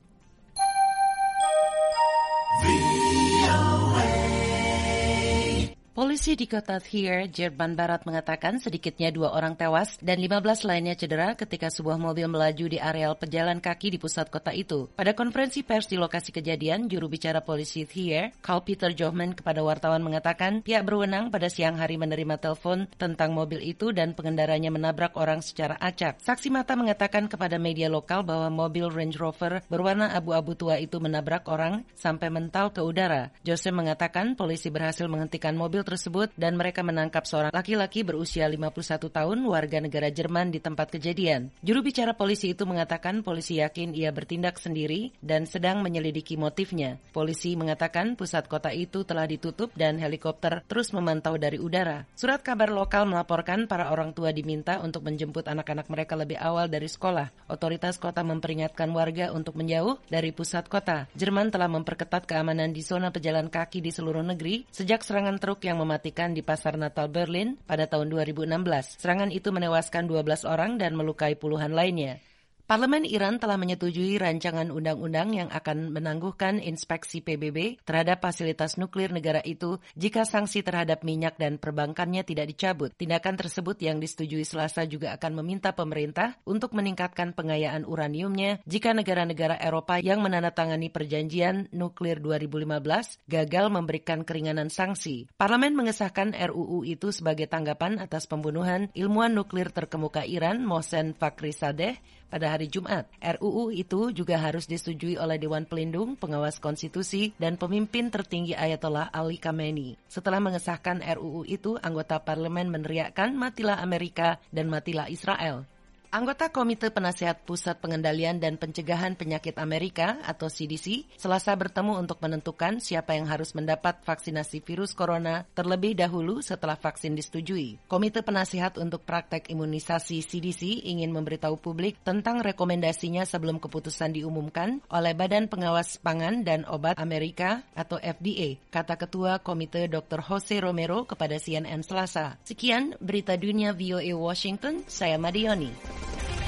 Polisi di kota Thier, Jerman Barat mengatakan sedikitnya dua orang tewas dan lima belas lainnya cedera ketika sebuah mobil melaju di areal pejalan kaki di pusat kota itu. Pada konferensi pers di lokasi kejadian, juru bicara polisi Thier, Carl-Peter Johman, kepada wartawan mengatakan pihak berwenang pada siang hari menerima telepon tentang mobil itu dan pengendaranya menabrak orang secara acak. Saksi mata mengatakan kepada media lokal bahwa mobil Range Rover berwarna abu-abu tua itu menabrak orang sampai mental ke udara. Joseph mengatakan polisi berhasil menghentikan mobil tersebut dan mereka menangkap seorang laki-laki berusia lima puluh satu tahun warga negara Jerman di tempat kejadian. Juru bicara polisi itu mengatakan polisi yakin ia bertindak sendiri dan sedang menyelidiki motifnya. Polisi mengatakan pusat kota itu telah ditutup dan helikopter terus memantau dari udara. Surat kabar lokal melaporkan para orang tua diminta untuk menjemput anak-anak mereka lebih awal dari sekolah. Otoritas kota memperingatkan warga untuk menjauh dari pusat kota. Jerman telah memperketat keamanan di zona pejalan kaki di seluruh negeri sejak serangan truk yang yang mematikan di Pasar Natal Berlin pada tahun dua ribu enam belas. Serangan itu menewaskan dua belas orang dan melukai puluhan lainnya. Parlemen Iran telah menyetujui rancangan undang-undang yang akan menangguhkan inspeksi P B B terhadap fasilitas nuklir negara itu jika sanksi terhadap minyak dan perbankannya tidak dicabut. Tindakan tersebut yang disetujui Selasa juga akan meminta pemerintah untuk meningkatkan pengayaan uraniumnya jika negara-negara Eropa yang menandatangani perjanjian nuklir dua ribu lima belas gagal memberikan keringanan sanksi. Parlemen mengesahkan R U U itu sebagai tanggapan atas pembunuhan ilmuwan nuklir terkemuka Iran Mohsen Fakhrizadeh pada hari Jumat. R U U itu juga harus disetujui oleh Dewan Pelindung, Pengawas Konstitusi, dan pemimpin tertinggi Ayatollah Ali Khamenei. Setelah mengesahkan R U U itu, anggota parlemen meneriakkan matilah Amerika dan matilah Israel. Anggota Komite Penasihat Pusat Pengendalian dan Pencegahan Penyakit Amerika atau C D C Selasa bertemu untuk menentukan siapa yang harus mendapat vaksinasi virus corona terlebih dahulu setelah vaksin disetujui. Komite Penasihat untuk Praktek Imunisasi C D C ingin memberitahu publik tentang rekomendasinya sebelum keputusan diumumkan oleh Badan Pengawas Pangan dan Obat Amerika atau F D A, kata Ketua Komite Doktor Jose Romero kepada C N N Selasa. Sekian berita dunia V O A Washington, saya Madioni.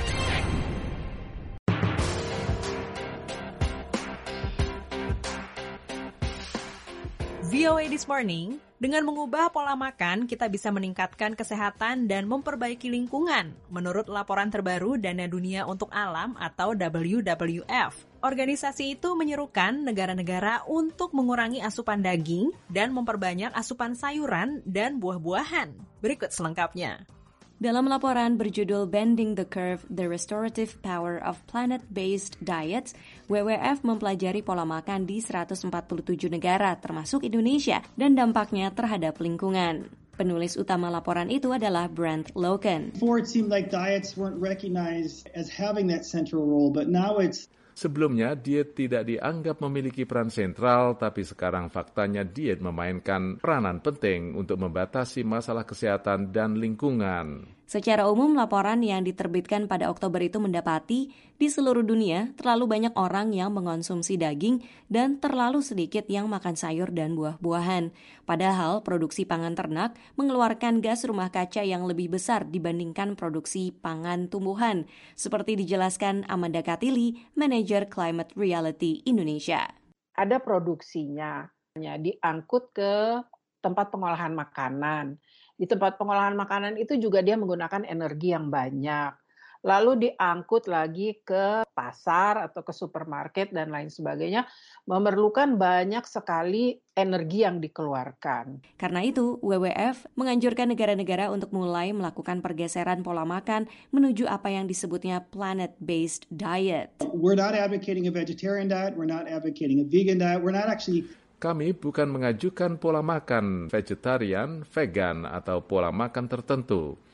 V O A This Morning, dengan mengubah pola makan, kita bisa meningkatkan kesehatan dan memperbaiki lingkungan, menurut laporan terbaru Dana Dunia untuk Alam atau W W F. Organisasi itu menyerukan negara-negara untuk mengurangi asupan daging dan memperbanyak asupan sayuran dan buah-buahan. Berikut selengkapnya. Dalam laporan berjudul Bending the Curve, The Restorative Power of Planet-Based Diets, W W F mempelajari pola makan di seratus empat puluh tujuh negara, termasuk Indonesia, dan dampaknya terhadap lingkungan. Penulis utama laporan itu adalah Brent Loken. Before it seemed like diets weren't recognized as having that central role, but now it's Sebelumnya, diet tidak dianggap memiliki peran sentral, tapi sekarang faktanya diet memainkan peranan penting untuk membatasi masalah kesehatan dan lingkungan. Secara umum, laporan yang diterbitkan pada Oktober itu mendapati di seluruh dunia terlalu banyak orang yang mengonsumsi daging dan terlalu sedikit yang makan sayur dan buah-buahan. Padahal produksi pangan ternak mengeluarkan gas rumah kaca yang lebih besar dibandingkan produksi pangan tumbuhan, seperti dijelaskan Amanda Katili, manajer Climate Reality Indonesia. Ada produksinya, diangkut ke tempat pengolahan makanan. Di tempat pengolahan makanan itu juga dia menggunakan energi yang banyak. Lalu diangkut lagi ke pasar atau ke supermarket dan lain sebagainya, memerlukan banyak sekali energi yang dikeluarkan. Karena itu, W W F menganjurkan negara-negara untuk mulai melakukan pergeseran pola makan menuju apa yang disebutnya planet-based diet. We're not advocating a vegetarian diet, we're not advocating a vegan diet, we're not actually Kami bukan mengajukan pola makan vegetarian, vegan, atau pola makan tertentu.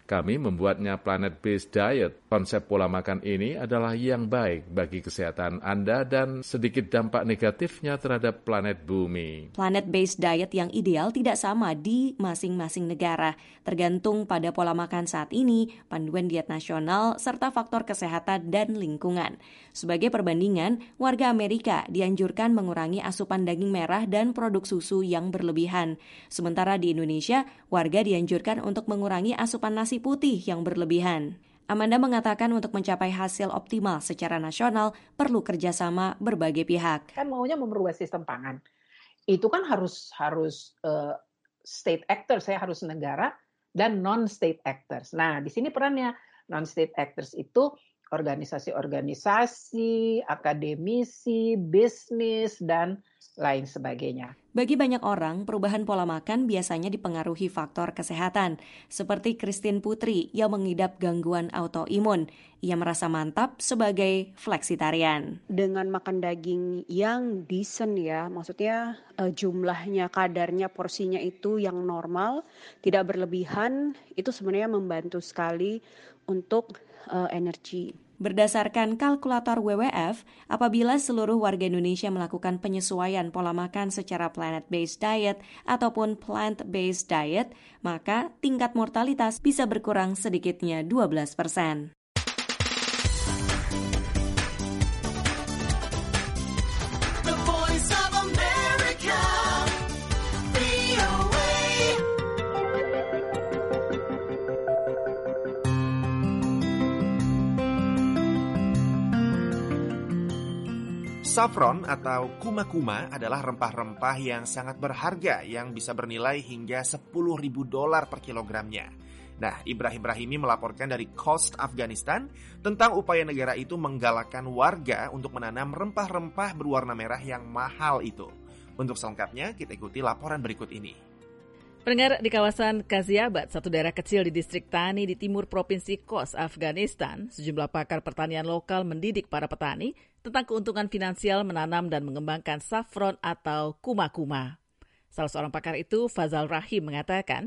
Kami membuatnya planet-based diet. Konsep pola makan ini adalah yang baik bagi kesehatan Anda dan sedikit dampak negatifnya terhadap planet bumi. Planet-based diet yang ideal tidak sama di masing-masing negara, tergantung pada pola makan saat ini, panduan diet nasional, serta faktor kesehatan dan lingkungan. Sebagai perbandingan, warga Amerika dianjurkan mengurangi asupan daging merah dan produk susu yang berlebihan. Sementara di Indonesia, warga dianjurkan untuk mengurangi asupan nasi putih yang berlebihan. Amanda mengatakan untuk mencapai hasil optimal secara nasional perlu kerjasama berbagai pihak. Kan maunya memperluas sistem pangan. Itu kan harus harus uh, state actors, saya harus negara dan non-state actors. Nah, di sini perannya non-state actors itu organisasi-organisasi, akademisi, bisnis, dan lain sebagainya. Bagi banyak orang, perubahan pola makan biasanya dipengaruhi faktor kesehatan, seperti Christine Putri yang mengidap gangguan autoimun. Ia merasa mantap sebagai fleksitarian. Dengan makan daging yang decent ya, maksudnya uh, jumlahnya, kadarnya, porsinya itu yang normal, tidak berlebihan, itu sebenarnya membantu sekali untuk uh, energi. Berdasarkan kalkulator W W F, apabila seluruh warga Indonesia melakukan penyesuaian pola makan secara planet-based diet ataupun plant-based diet, maka tingkat mortalitas bisa berkurang sedikitnya dua belas persen. Saffron atau kuma-kuma adalah rempah-rempah yang sangat berharga yang bisa bernilai hingga sepuluh ribu dolar per kilogramnya. Nah, Ibrahim Rahimi melaporkan dari Khost, Afghanistan tentang upaya negara itu menggalakkan warga untuk menanam rempah-rempah berwarna merah yang mahal itu. Untuk selengkapnya, kita ikuti laporan berikut ini. Pendengar, di kawasan Ghaziabad, satu daerah kecil di distrik Tani di timur Provinsi Khost, Afghanistan, sejumlah pakar pertanian lokal mendidik para petani tentang keuntungan finansial menanam dan mengembangkan saffron atau kuma-kuma. Salah seorang pakar itu, Fazal Rahim, mengatakan,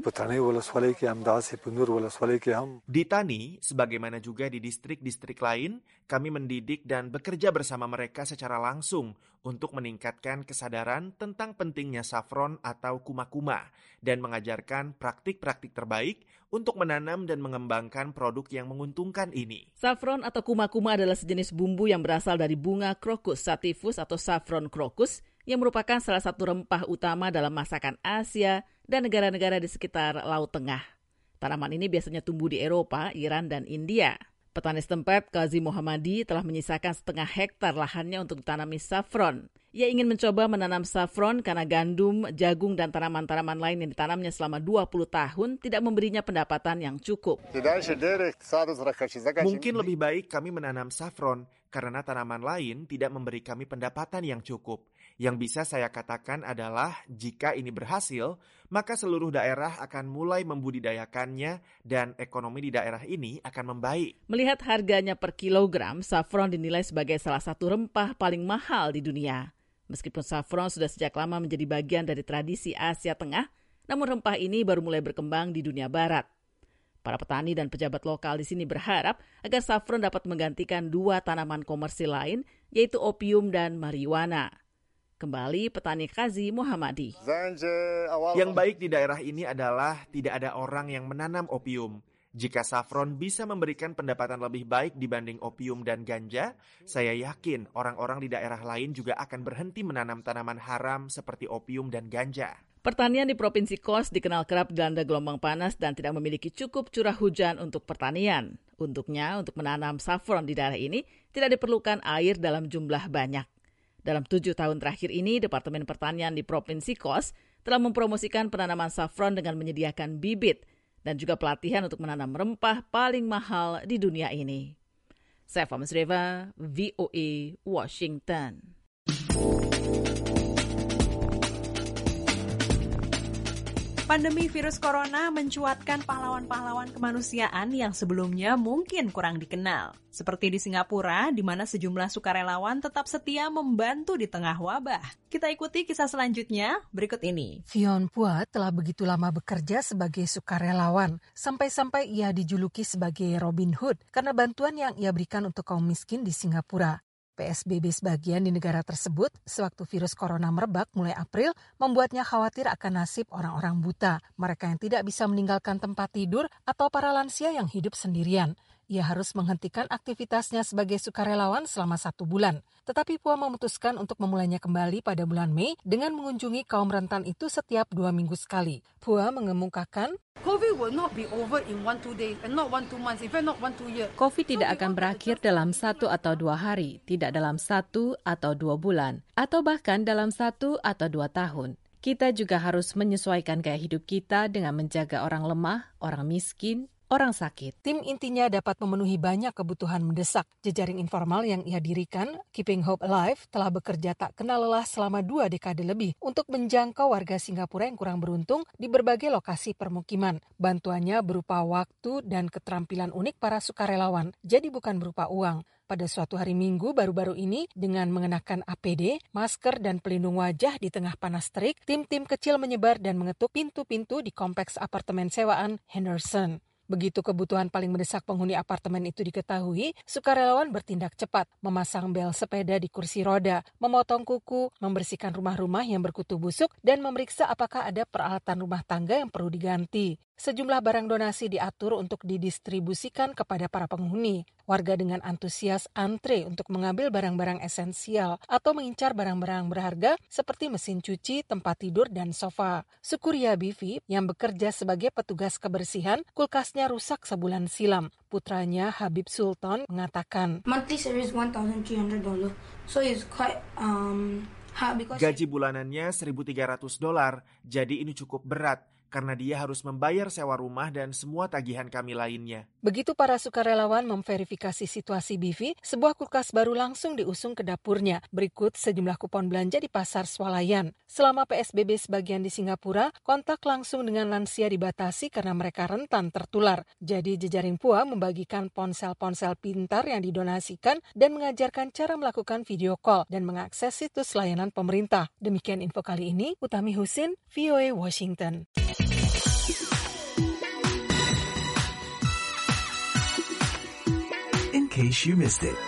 di Tani, sebagaimana juga di distrik-distrik lain, kami mendidik dan bekerja bersama mereka secara langsung untuk meningkatkan kesadaran tentang pentingnya saffron atau kuma-kuma dan mengajarkan praktik-praktik terbaik untuk menanam dan mengembangkan produk yang menguntungkan ini. Saffron atau kuma-kuma adalah sejenis bumbu yang berasal dari bunga Crocus sativus atau saffron crocus, yang merupakan salah satu rempah utama dalam masakan Asia dan negara-negara di sekitar Laut Tengah. Tanaman ini biasanya tumbuh di Eropa, Iran, dan India. Petani setempat, Qazi Muhammadi, telah menyisakan setengah hektar lahannya untuk ditanami saffron. Ia ingin mencoba menanam saffron karena gandum, jagung, dan tanaman-tanaman lain yang ditanamnya selama dua puluh tahun tidak memberinya pendapatan yang cukup. Mungkin lebih baik kami menanam saffron karena tanaman lain tidak memberi kami pendapatan yang cukup. Yang bisa saya katakan adalah jika ini berhasil, maka seluruh daerah akan mulai membudidayakannya dan ekonomi di daerah ini akan membaik. Melihat harganya per kilogram, saffron dinilai sebagai salah satu rempah paling mahal di dunia. Meskipun saffron sudah sejak lama menjadi bagian dari tradisi Asia Tengah, namun rempah ini baru mulai berkembang di dunia barat. Para petani dan pejabat lokal di sini berharap agar saffron dapat menggantikan dua tanaman komersil lain, yaitu opium dan marijuana. Kembali petani Qazi Muhammadi. Yang baik di daerah ini adalah tidak ada orang yang menanam opium. Jika saffron bisa memberikan pendapatan lebih baik dibanding opium dan ganja, saya yakin orang-orang di daerah lain juga akan berhenti menanam tanaman haram seperti opium dan ganja. Pertanian di Provinsi Khost dikenal kerap dilanda gelombang panas dan tidak memiliki cukup curah hujan untuk pertanian. Untuknya, untuk menanam saffron di daerah ini, tidak diperlukan air dalam jumlah banyak. Dalam tujuh tahun terakhir ini, Departemen Pertanian di Provinsi Khost telah mempromosikan penanaman saffron dengan menyediakan bibit dan juga pelatihan untuk menanam rempah paling mahal di dunia ini. Sefa Mesreva, V O A, Washington. Pandemi virus corona mencuatkan pahlawan-pahlawan kemanusiaan yang sebelumnya mungkin kurang dikenal. Seperti di Singapura, di mana sejumlah sukarelawan tetap setia membantu di tengah wabah. Kita ikuti kisah selanjutnya berikut ini. Fion Phua telah begitu lama bekerja sebagai sukarelawan, sampai-sampai ia dijuluki sebagai Robin Hood karena bantuan yang ia berikan untuk kaum miskin di Singapura. P S B B sebagian di negara tersebut sewaktu virus corona merebak mulai April membuatnya khawatir akan nasib orang-orang buta, mereka yang tidak bisa meninggalkan tempat tidur atau para lansia yang hidup sendirian. Ia harus menghentikan aktivitasnya sebagai sukarelawan selama satu bulan. Tetapi Phua memutuskan untuk memulainya kembali pada bulan Mei dengan mengunjungi kaum rentan itu setiap dua minggu sekali. Phua mengemukakan, COVID will not be over in one two days and not one two months, in fact not one two years. COVID tidak akan berakhir dalam satu atau dua hari, tidak dalam satu atau dua bulan, atau bahkan dalam satu atau dua tahun. Kita juga harus menyesuaikan gaya hidup kita dengan menjaga orang lemah, orang miskin, orang sakit. Tim intinya dapat memenuhi banyak kebutuhan mendesak. Jejaring informal yang ia dirikan, Keeping Hope Alive, telah bekerja tak kenal lelah selama dua dekade lebih untuk menjangkau warga Singapura yang kurang beruntung di berbagai lokasi permukiman. Bantuannya berupa waktu dan keterampilan unik para sukarelawan, jadi bukan berupa uang. Pada suatu hari Minggu baru-baru ini, dengan mengenakan A P D, masker, dan pelindung wajah di tengah panas terik, tim-tim kecil menyebar dan mengetuk pintu-pintu di kompleks apartemen sewaan Henderson. Begitu kebutuhan paling mendesak penghuni apartemen itu diketahui, sukarelawan bertindak cepat, memasang bel sepeda di kursi roda, memotong kuku, membersihkan rumah-rumah yang berkutu busuk, dan memeriksa apakah ada peralatan rumah tangga yang perlu diganti. Sejumlah barang donasi diatur untuk didistribusikan kepada para penghuni. Warga dengan antusias antre untuk mengambil barang-barang esensial atau mengincar barang-barang berharga seperti mesin cuci, tempat tidur, dan sofa. Sukuria Bivi yang bekerja sebagai petugas kebersihan, kulkasnya rusak sebulan silam. Putranya Habib Sultan mengatakan, Monthly service one thousand three hundred dollars, so it's quite um hard because gaji bulanannya seribu tiga ratus dolar, jadi ini cukup berat karena dia harus membayar sewa rumah dan semua tagihan kami lainnya. Begitu para sukarelawan memverifikasi situasi Bivi, sebuah kulkas baru langsung diusung ke dapurnya. Berikut sejumlah kupon belanja di pasar swalayan. Selama P S B B sebagian di Singapura, kontak langsung dengan lansia dibatasi karena mereka rentan tertular. Jadi jejaring Phua membagikan ponsel-ponsel pintar yang didonasikan dan mengajarkan cara melakukan video call dan mengakses situs layanan pemerintah. Demikian info kali ini, Utami Husin, V O A Washington. In case you missed it.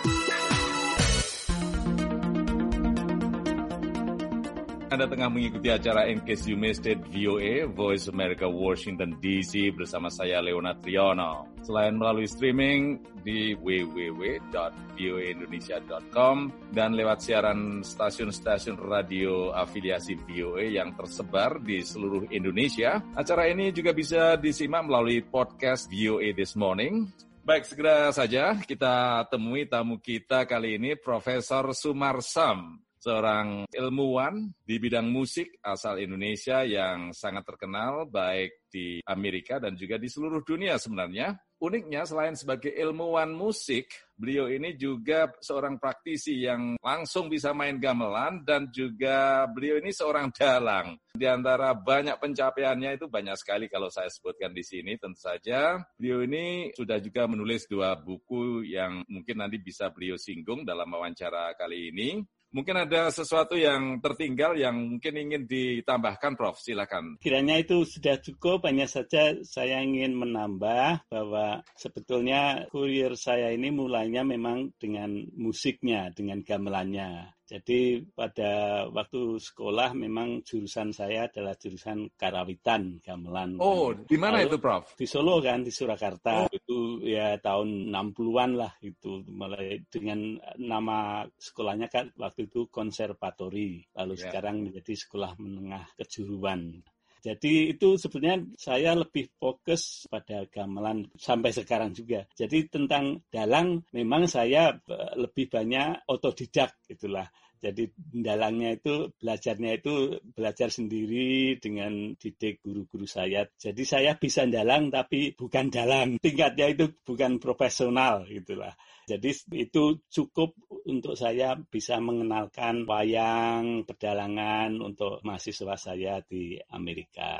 Anda tengah mengikuti acara In Case You Missed It V O A, Voice America Washington D C bersama saya Leonard Triono. Selain melalui streaming di w w w dot v o a indonesia dot com dan lewat siaran stasiun-stasiun radio afiliasi V O A yang tersebar di seluruh Indonesia, acara ini juga bisa disimak melalui podcast V O A This Morning. Baik, segera saja kita temui tamu kita kali ini, Profesor Sumarsam, seorang ilmuwan di bidang musik asal Indonesia yang sangat terkenal baik di Amerika dan juga di seluruh dunia sebenarnya. Uniknya, selain sebagai ilmuwan musik, beliau ini juga seorang praktisi yang langsung bisa main gamelan dan juga beliau ini seorang dalang. Di antara banyak pencapaiannya itu banyak sekali kalau saya sebutkan di sini. Tentu saja beliau ini sudah juga menulis dua buku yang mungkin nanti bisa beliau singgung dalam wawancara kali ini. Mungkin ada sesuatu yang tertinggal yang mungkin ingin ditambahkan, Prof. Silakan. Kiranya itu sudah cukup, hanya saja saya ingin menambah bahwa sebetulnya kurir saya ini mulainya memang dengan musiknya, dengan gamelannya. Jadi pada waktu sekolah memang jurusan saya adalah jurusan karawitan, gamelan. Oh, di mana itu, Prof? Di Solo kan, di Surakarta. Oh. Itu ya tahun enam puluhan lah itu. Mulai dengan nama sekolahnya kan waktu itu konservatori. Lalu yeah. sekarang menjadi sekolah menengah kejuruan. Jadi itu sebenarnya saya lebih fokus pada gamelan sampai sekarang juga. Jadi tentang dalang memang saya lebih banyak otodidak gitulah. Jadi dalangnya itu, belajarnya itu belajar sendiri dengan didik guru-guru saya. Jadi saya bisa dalang tapi bukan dalang. Tingkatnya itu bukan profesional gitulah. Jadi itu cukup untuk saya bisa mengenalkan wayang, pedalangan untuk mahasiswa saya di Amerika.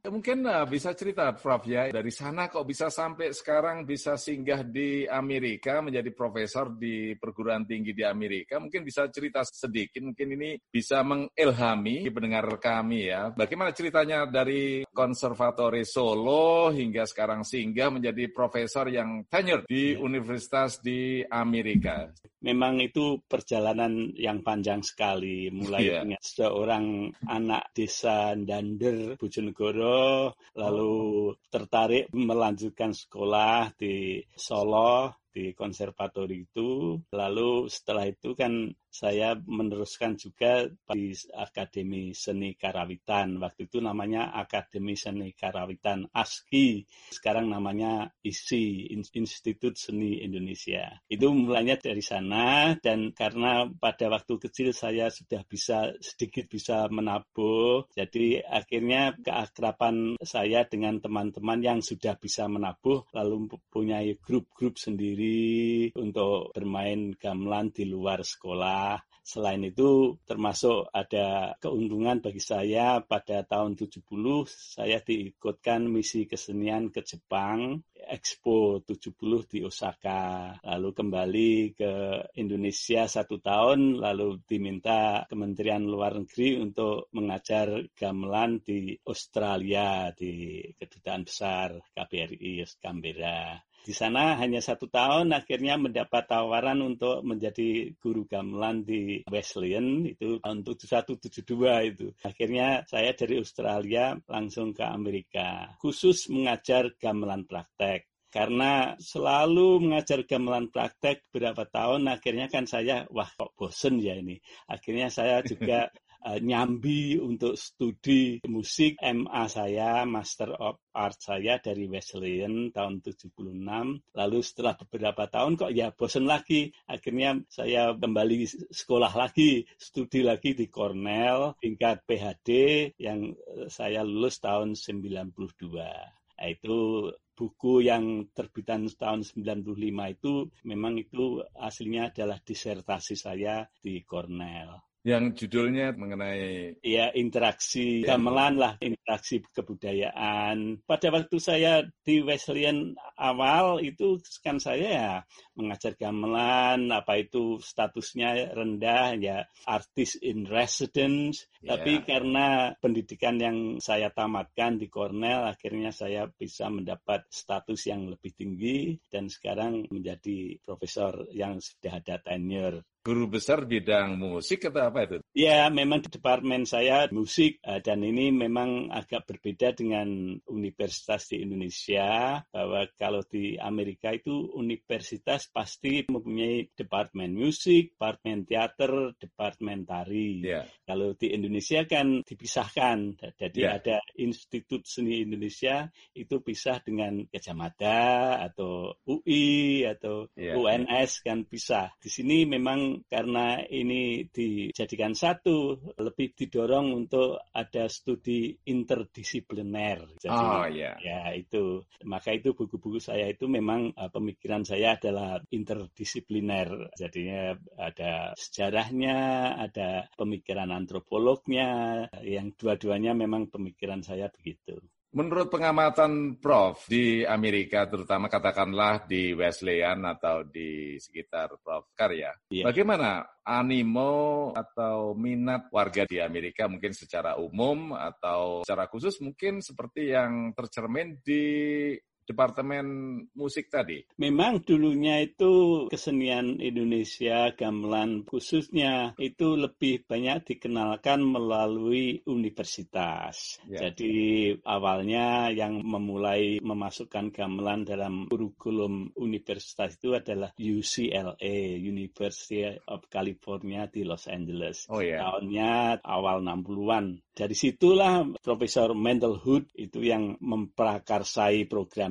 Mungkin uh, bisa cerita, Prof ya, dari sana kok bisa sampai sekarang bisa singgah di Amerika menjadi profesor di perguruan tinggi di Amerika. Mungkin bisa cerita sedikit, mungkin ini bisa mengilhami pendengar kami ya. Bagaimana ceritanya dari Konservatori Solo hingga sekarang singgah menjadi profesor yang tenured di universitas di Amerika? Memang itu perjalanan yang panjang sekali, mulai yeah. dengan seorang anak desa Ndander, Bojonegoro, lalu tertarik melanjutkan sekolah di Solo, di konservatori itu. Lalu setelah itu kan saya meneruskan juga di Akademi Seni Karawitan. Waktu itu namanya Akademi Seni Karawitan A S K I. Sekarang namanya I S I, Institut Seni Indonesia. Itu mulanya dari sana, dan karena pada waktu kecil saya sudah bisa sedikit bisa menabuh, jadi akhirnya keakraban saya dengan teman-teman yang sudah bisa menabuh, lalu punya grup-grup sendiri untuk bermain gamelan di luar sekolah. Selain itu, termasuk ada keuntungan bagi saya pada tahun tujuh puluh, saya diikutkan misi kesenian ke Jepang, Expo tujuh puluh di Osaka. Lalu kembali ke Indonesia satu tahun, lalu diminta Kementerian Luar Negeri untuk mengajar gamelan di Australia, di Kedutaan Besar K B R I Canberra. Di sana hanya satu tahun, akhirnya mendapat tawaran untuk menjadi guru gamelan di Wesleyan, itu tahun tujuh puluh satu tujuh puluh dua itu. Akhirnya saya dari Australia langsung ke Amerika, khusus mengajar gamelan praktek. Karena selalu mengajar gamelan praktek beberapa tahun, akhirnya kan saya, wah kok bosen ya ini. Akhirnya saya juga uh, nyambi untuk studi musik. M A saya, Master of Art saya dari Wesleyan tahun tujuh puluh enam. Lalu setelah beberapa tahun kok ya bosen lagi. Akhirnya saya kembali sekolah lagi, studi lagi di Cornell, tingkat P H D yang saya lulus tahun sembilan puluh dua. Nah, itu buku yang terbitan tahun sembilan puluh lima itu memang itu aslinya adalah disertasi saya di Cornell. Yang judulnya mengenai... Ya, interaksi gamelan lah, interaksi kebudayaan. Pada waktu saya di Wesleyan awal itu kan saya ya mengajar gamelan, apa itu statusnya rendah, ya artist in residence. Yeah. Tapi karena pendidikan yang saya tamatkan di Cornell, akhirnya saya bisa mendapat status yang lebih tinggi dan sekarang menjadi profesor yang sudah ada tenure. Guru besar bidang musik atau apa itu? Ya, memang di departemen saya musik, dan ini memang agak berbeda dengan universitas di Indonesia, bahwa kalau di Amerika itu universitas pasti mempunyai departemen musik, departemen teater, departemen tari. Yeah. Kalau di Indonesia kan dipisahkan, jadi yeah. ada Institut Seni Indonesia itu pisah dengan Gajah Mada atau U I atau yeah. U N S kan pisah. Di sini memang karena ini dijadikan satu, lebih didorong untuk ada studi interdisipliner. Jadi, oh, yeah. ya itu. Maka itu buku-buku saya itu memang uh, pemikiran saya adalah interdisipliner. Jadinya ada sejarahnya, ada pemikiran antropolognya, yang dua-duanya memang pemikiran saya begitu. Menurut pengamatan Prof di Amerika, terutama katakanlah di Wesleyan atau di sekitar Prof Karya, yeah. bagaimana animo atau minat warga di Amerika mungkin secara umum atau secara khusus mungkin seperti yang tercermin di Departemen musik tadi? Memang dulunya itu kesenian Indonesia, gamelan khususnya, itu lebih banyak dikenalkan melalui universitas. Ya. Jadi awalnya yang memulai memasukkan gamelan dalam kurikulum universitas itu adalah U C L A, University of California di Los Angeles. Oh, ya. Tahunnya awal enam puluhan. Dari situlah Profesor Mendel Hood itu yang memprakarsai program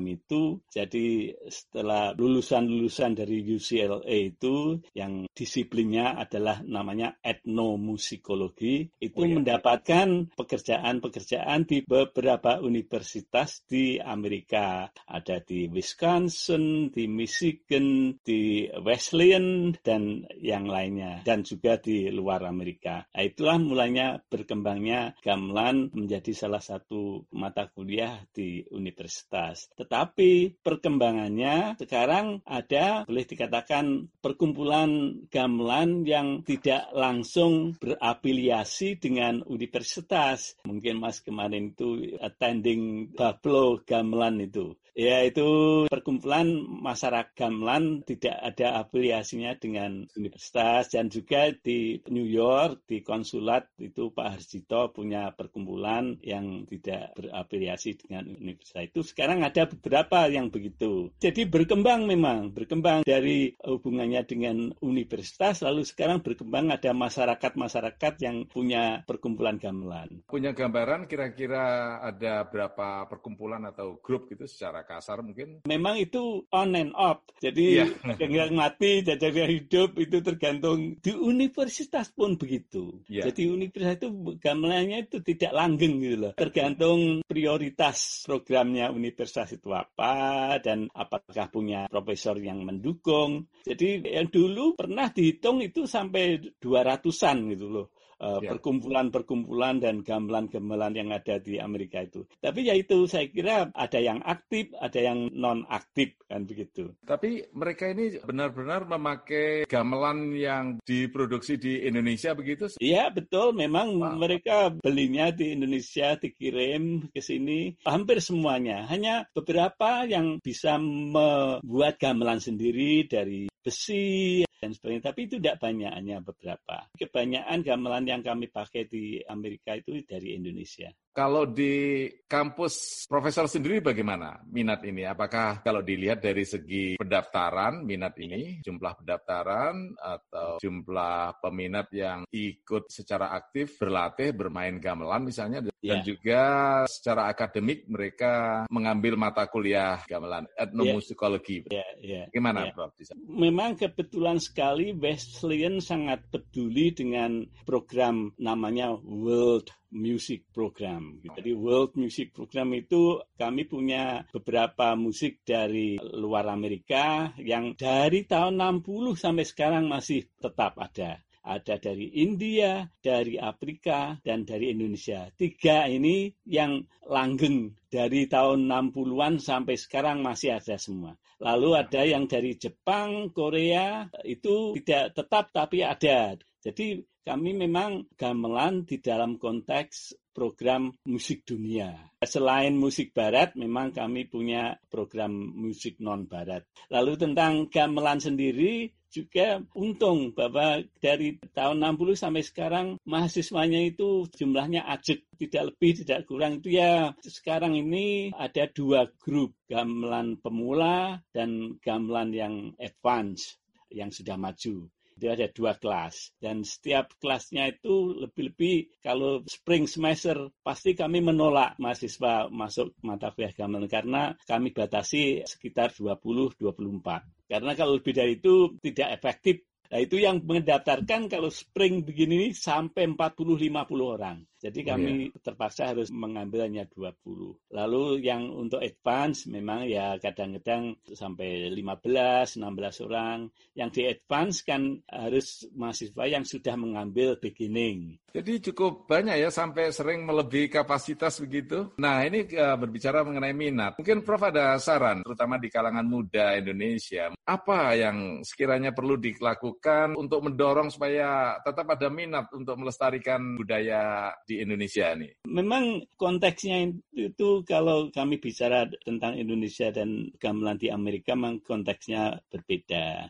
kami itu. Jadi setelah lulusan-lulusan dari U C L A itu yang disiplinnya adalah namanya etnomusikologi, itu oh, ya. mendapatkan pekerjaan-pekerjaan di beberapa universitas di Amerika. Ada di Wisconsin, di Michigan, di Wesleyan, dan yang lainnya. Dan juga di luar Amerika. Nah, itulah mulanya berkembangnya gamelan menjadi salah satu mata kuliah di universitas. Tetapi perkembangannya sekarang ada, boleh dikatakan, perkumpulan gamelan yang tidak langsung berafiliasi dengan universitas. Mungkin Mas kemarin itu attending Buffalo Gamelan itu. Ya, itu perkumpulan masyarakat gamelan tidak ada afiliasinya dengan universitas. Dan juga di New York, di konsulat itu Pak Harjito punya perkumpulan yang tidak berafiliasi dengan universitas. Itu sekarang ada beberapa yang begitu. Jadi berkembang memang, berkembang dari hubungannya dengan universitas, lalu sekarang berkembang ada masyarakat-masyarakat yang punya perkumpulan gamelan. Punya gambaran kira-kira ada berapa perkumpulan atau grup gitu secara kasar mungkin? Memang itu on and off. Jadi yeah. yang mati, yang hidup itu tergantung. Di universitas pun begitu. Yeah. Jadi universitas itu gamelannya itu tidak langgeng gitu loh. Tergantung prioritas programnya universitas itu apa dan apakah punya profesor yang mendukung. Jadi yang dulu pernah dihitung itu sampai dua ratusan gitu loh. Uh, ya. Perkumpulan-perkumpulan dan gamelan-gamelan yang ada di Amerika itu. Tapi ya itu saya kira ada yang aktif, ada yang non-aktif kan begitu. Tapi mereka ini benar-benar memakai gamelan yang diproduksi di Indonesia begitu? Iya betul, memang wow. mereka belinya di Indonesia, dikirim ke sini, hampir semuanya. Hanya beberapa yang bisa membuat gamelan sendiri dari besi dan sebagainya, tapi itu tidak banyak, hanya beberapa. Kebanyakan gamelan yang kami pakai di Amerika itu dari Indonesia. Kalau di kampus profesor sendiri bagaimana minat ini? Apakah kalau dilihat dari segi pendaftaran minat ini, jumlah pendaftaran atau jumlah peminat yang ikut secara aktif berlatih bermain gamelan misalnya, dan yeah. juga secara akademik mereka mengambil mata kuliah gamelan etnomusikologi. Yeah. Yeah. Yeah. Gimana, yeah. Prof? Memang kebetulan sekali Wesleyan sangat peduli dengan program namanya World Music Program. Jadi World Music Program itu kami punya beberapa musik dari luar Amerika yang dari tahun enam puluh sampai sekarang masih tetap ada. Ada dari India, dari Afrika, dan dari Indonesia. Tiga ini yang langgeng dari tahun enam puluhan sampai sekarang masih ada semua. Lalu ada yang dari Jepang, Korea, itu tidak tetap tapi ada. Jadi kami memang gamelan di dalam konteks program musik dunia. Selain musik barat, memang kami punya program musik non-barat. Lalu tentang gamelan sendiri, juga untung bahwa dari tahun enam puluh sampai sekarang mahasiswanya itu jumlahnya ajek, tidak lebih, tidak kurang. Itu ya sekarang ini ada dua grup, gamelan pemula dan gamelan yang advance, yang sudah maju. Itu ada dua kelas, dan setiap kelasnya itu lebih-lebih kalau spring semester pasti kami menolak mahasiswa masuk mata kuliah gamelan karena kami batasi sekitar dua puluh sampai dua puluh empat. Karena kalau lebih dari itu tidak efektif. Nah itu yang mendaftarkan kalau spring begini sampai empat puluh sampai lima puluh orang. Jadi kami oh, iya. terpaksa harus mengambil hanya dua puluh. Lalu yang untuk advance memang ya kadang-kadang sampai lima belas, enam belas orang. Yang di advance kan harus mahasiswa yang sudah mengambil beginning. Jadi cukup banyak ya, sampai sering melebihi kapasitas begitu. Nah ini uh, berbicara mengenai minat. Mungkin Prof ada saran, terutama di kalangan muda Indonesia. Apa yang sekiranya perlu dilakukan untuk mendorong supaya tetap ada minat untuk melestarikan budaya di Indonesia ini? Memang konteksnya itu kalau kami bicara tentang Indonesia dan gamelan di Amerika, memang konteksnya berbeda.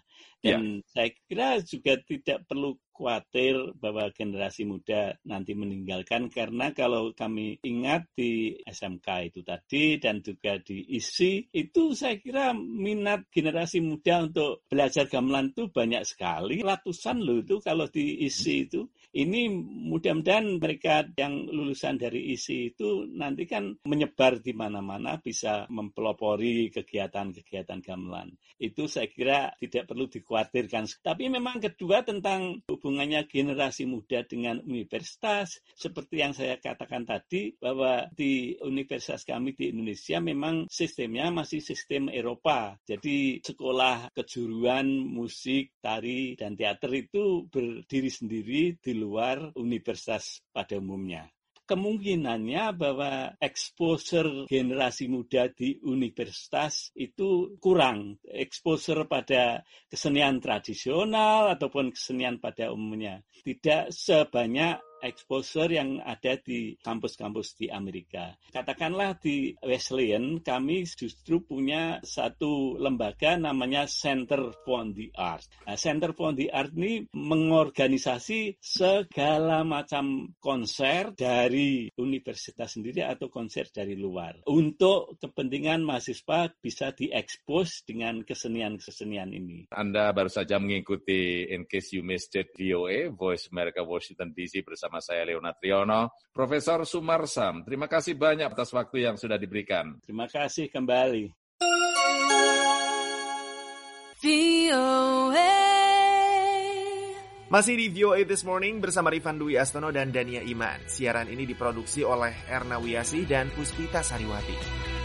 Dan yeah. saya kira juga tidak perlu khawatir bahwa generasi muda nanti meninggalkan, karena kalau kami ingat di S M K itu tadi dan juga di I S I itu saya kira minat generasi muda untuk belajar gamelan itu banyak sekali, ratusan loh itu kalau di I S I itu. Ini mudah-mudahan mereka yang lulusan dari I S I itu nanti kan menyebar di mana-mana, bisa mempelopori kegiatan-kegiatan gamelan. Itu saya kira tidak perlu dikhawatirkan. Tapi memang kedua tentang hubungannya generasi muda dengan universitas, seperti yang saya katakan tadi, bahwa di universitas kami di Indonesia memang sistemnya masih sistem Eropa. Jadi sekolah kejuruan, musik, tari, dan teater itu berdiri sendiri di luar universitas pada umumnya. Kemungkinannya bahwa exposure generasi muda di universitas itu kurang. Exposure pada kesenian tradisional ataupun kesenian pada umumnya. Tidak sebanyak exposure yang ada di kampus-kampus di Amerika. Katakanlah di Wesleyan, kami justru punya satu lembaga namanya Center for the Arts. Nah, Center for the Arts ini mengorganisasi segala macam konser dari universitas sendiri atau konser dari luar. Untuk kepentingan mahasiswa bisa diekspos dengan kesenian-kesenian ini. Anda baru saja mengikuti In Case You Missed It V O A, Voice America Washington D C bersama Bersama saya Leonard Triono. Profesor Sumarsam, terima kasih banyak atas waktu yang sudah diberikan. Terima kasih kembali. Masih di V O A This Morning bersama Rifan Dwi Astono dan Dania Iman. Siaran ini diproduksi oleh Erna Wiyasi dan Puspita Sariwati.